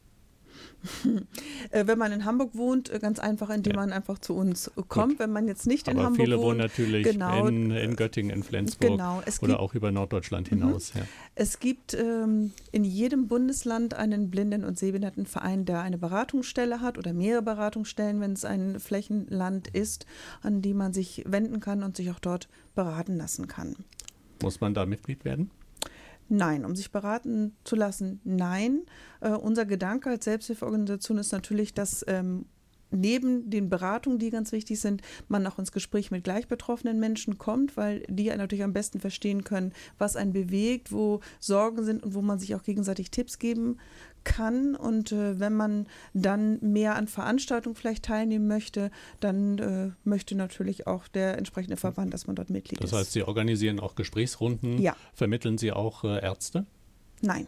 Wenn man in Hamburg wohnt, ganz einfach, indem ja. man einfach zu uns kommt. Gut. Wenn man jetzt nicht in Aber Hamburg viele wohnt. wohnen natürlich genau, in, in Göttingen, in Flensburg genau, es oder gibt, auch über Norddeutschland hinaus. Mhm. Ja. Es gibt ähm, in jedem Bundesland einen Blinden- und Sehbehindertenverein, der eine Beratungsstelle hat oder mehrere Beratungsstellen, wenn es ein Flächenland ist, an die man sich wenden kann und sich auch dort beraten lassen kann. Muss man da Mitglied werden? Nein, um sich beraten zu lassen, nein. Äh, unser Gedanke als Selbsthilfeorganisation ist natürlich, dass ähm, neben den Beratungen, die ganz wichtig sind, man auch ins Gespräch mit gleich betroffenen Menschen kommt, weil die natürlich am besten verstehen können, was einen bewegt, wo Sorgen sind und wo man sich auch gegenseitig Tipps geben kann. Und äh, wenn man dann mehr an Veranstaltungen vielleicht teilnehmen möchte, dann äh, möchte natürlich auch der entsprechende Verband, dass man dort Mitglied das ist. Das heißt, Sie organisieren auch Gesprächsrunden? Ja. Vermitteln Sie auch äh, Ärzte? Nein.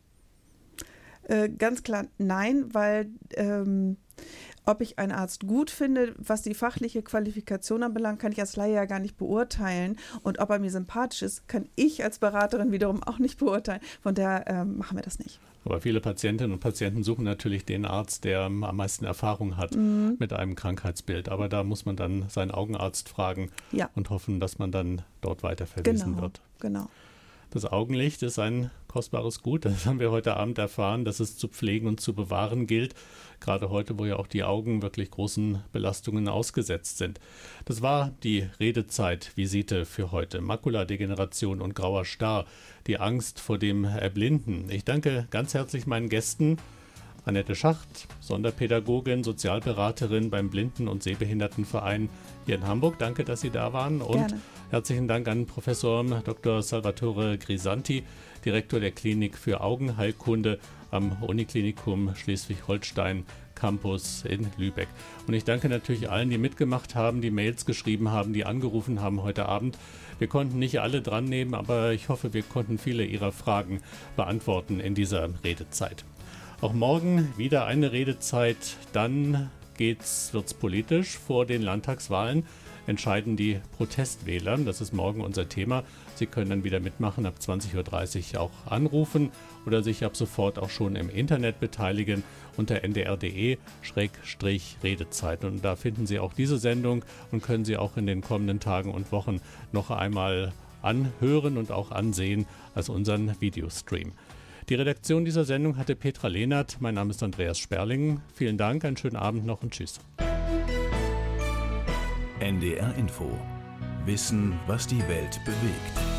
Äh, ganz klar nein, weil ähm, ob ich einen Arzt gut finde, was die fachliche Qualifikation anbelangt, kann ich als Laie ja gar nicht beurteilen. Und ob er mir sympathisch ist, kann ich als Beraterin wiederum auch nicht beurteilen. Von daher ähm, machen wir das nicht. Aber viele Patientinnen und Patienten suchen natürlich den Arzt, der am meisten Erfahrung hat mhm. mit einem Krankheitsbild. Aber da muss man dann seinen Augenarzt fragen ja. und hoffen, dass man dann dort weiter verwiesen genau, wird. Genau. Das Augenlicht ist ein kostbares Gut. Das haben wir heute Abend erfahren, dass es zu pflegen und zu bewahren gilt. Gerade heute, wo ja auch die Augen wirklich großen Belastungen ausgesetzt sind. Das war die Redezeit-Visite für heute. Makuladegeneration und grauer Star. Die Angst vor dem Erblinden. Ich danke ganz herzlich meinen Gästen. Annette Schacht, Sonderpädagogin, Sozialberaterin beim Blinden- und Sehbehindertenverein hier in Hamburg. Danke, dass Sie da waren. Und Gerne. Herzlichen Dank an Professor Doktor Salvatore Grisanti, Direktor der Klinik für Augenheilkunde am Uniklinikum Schleswig-Holstein Campus in Lübeck. Und ich danke natürlich allen, die mitgemacht haben, die Mails geschrieben haben, die angerufen haben heute Abend. Wir konnten nicht alle dran nehmen, aber ich hoffe, wir konnten viele Ihrer Fragen beantworten in dieser Redezeit. Auch morgen wieder eine Redezeit, dann geht's, wird's politisch. Vor den Landtagswahlen entscheiden die Protestwähler. Das ist morgen unser Thema. Sie können dann wieder mitmachen, ab zwanzig Uhr dreißig auch anrufen oder sich ab sofort auch schon im Internet beteiligen unter n d r punkt d e Schrägstrich Redezeit. Und da finden Sie auch diese Sendung und können Sie auch in den kommenden Tagen und Wochen noch einmal anhören und auch ansehen als unseren Videostream. Die Redaktion dieser Sendung hatte Petra Lehnert. Mein Name ist Andreas Sperling. Vielen Dank, einen schönen Abend noch und tschüss. N D R Info. Wissen, was die Welt bewegt.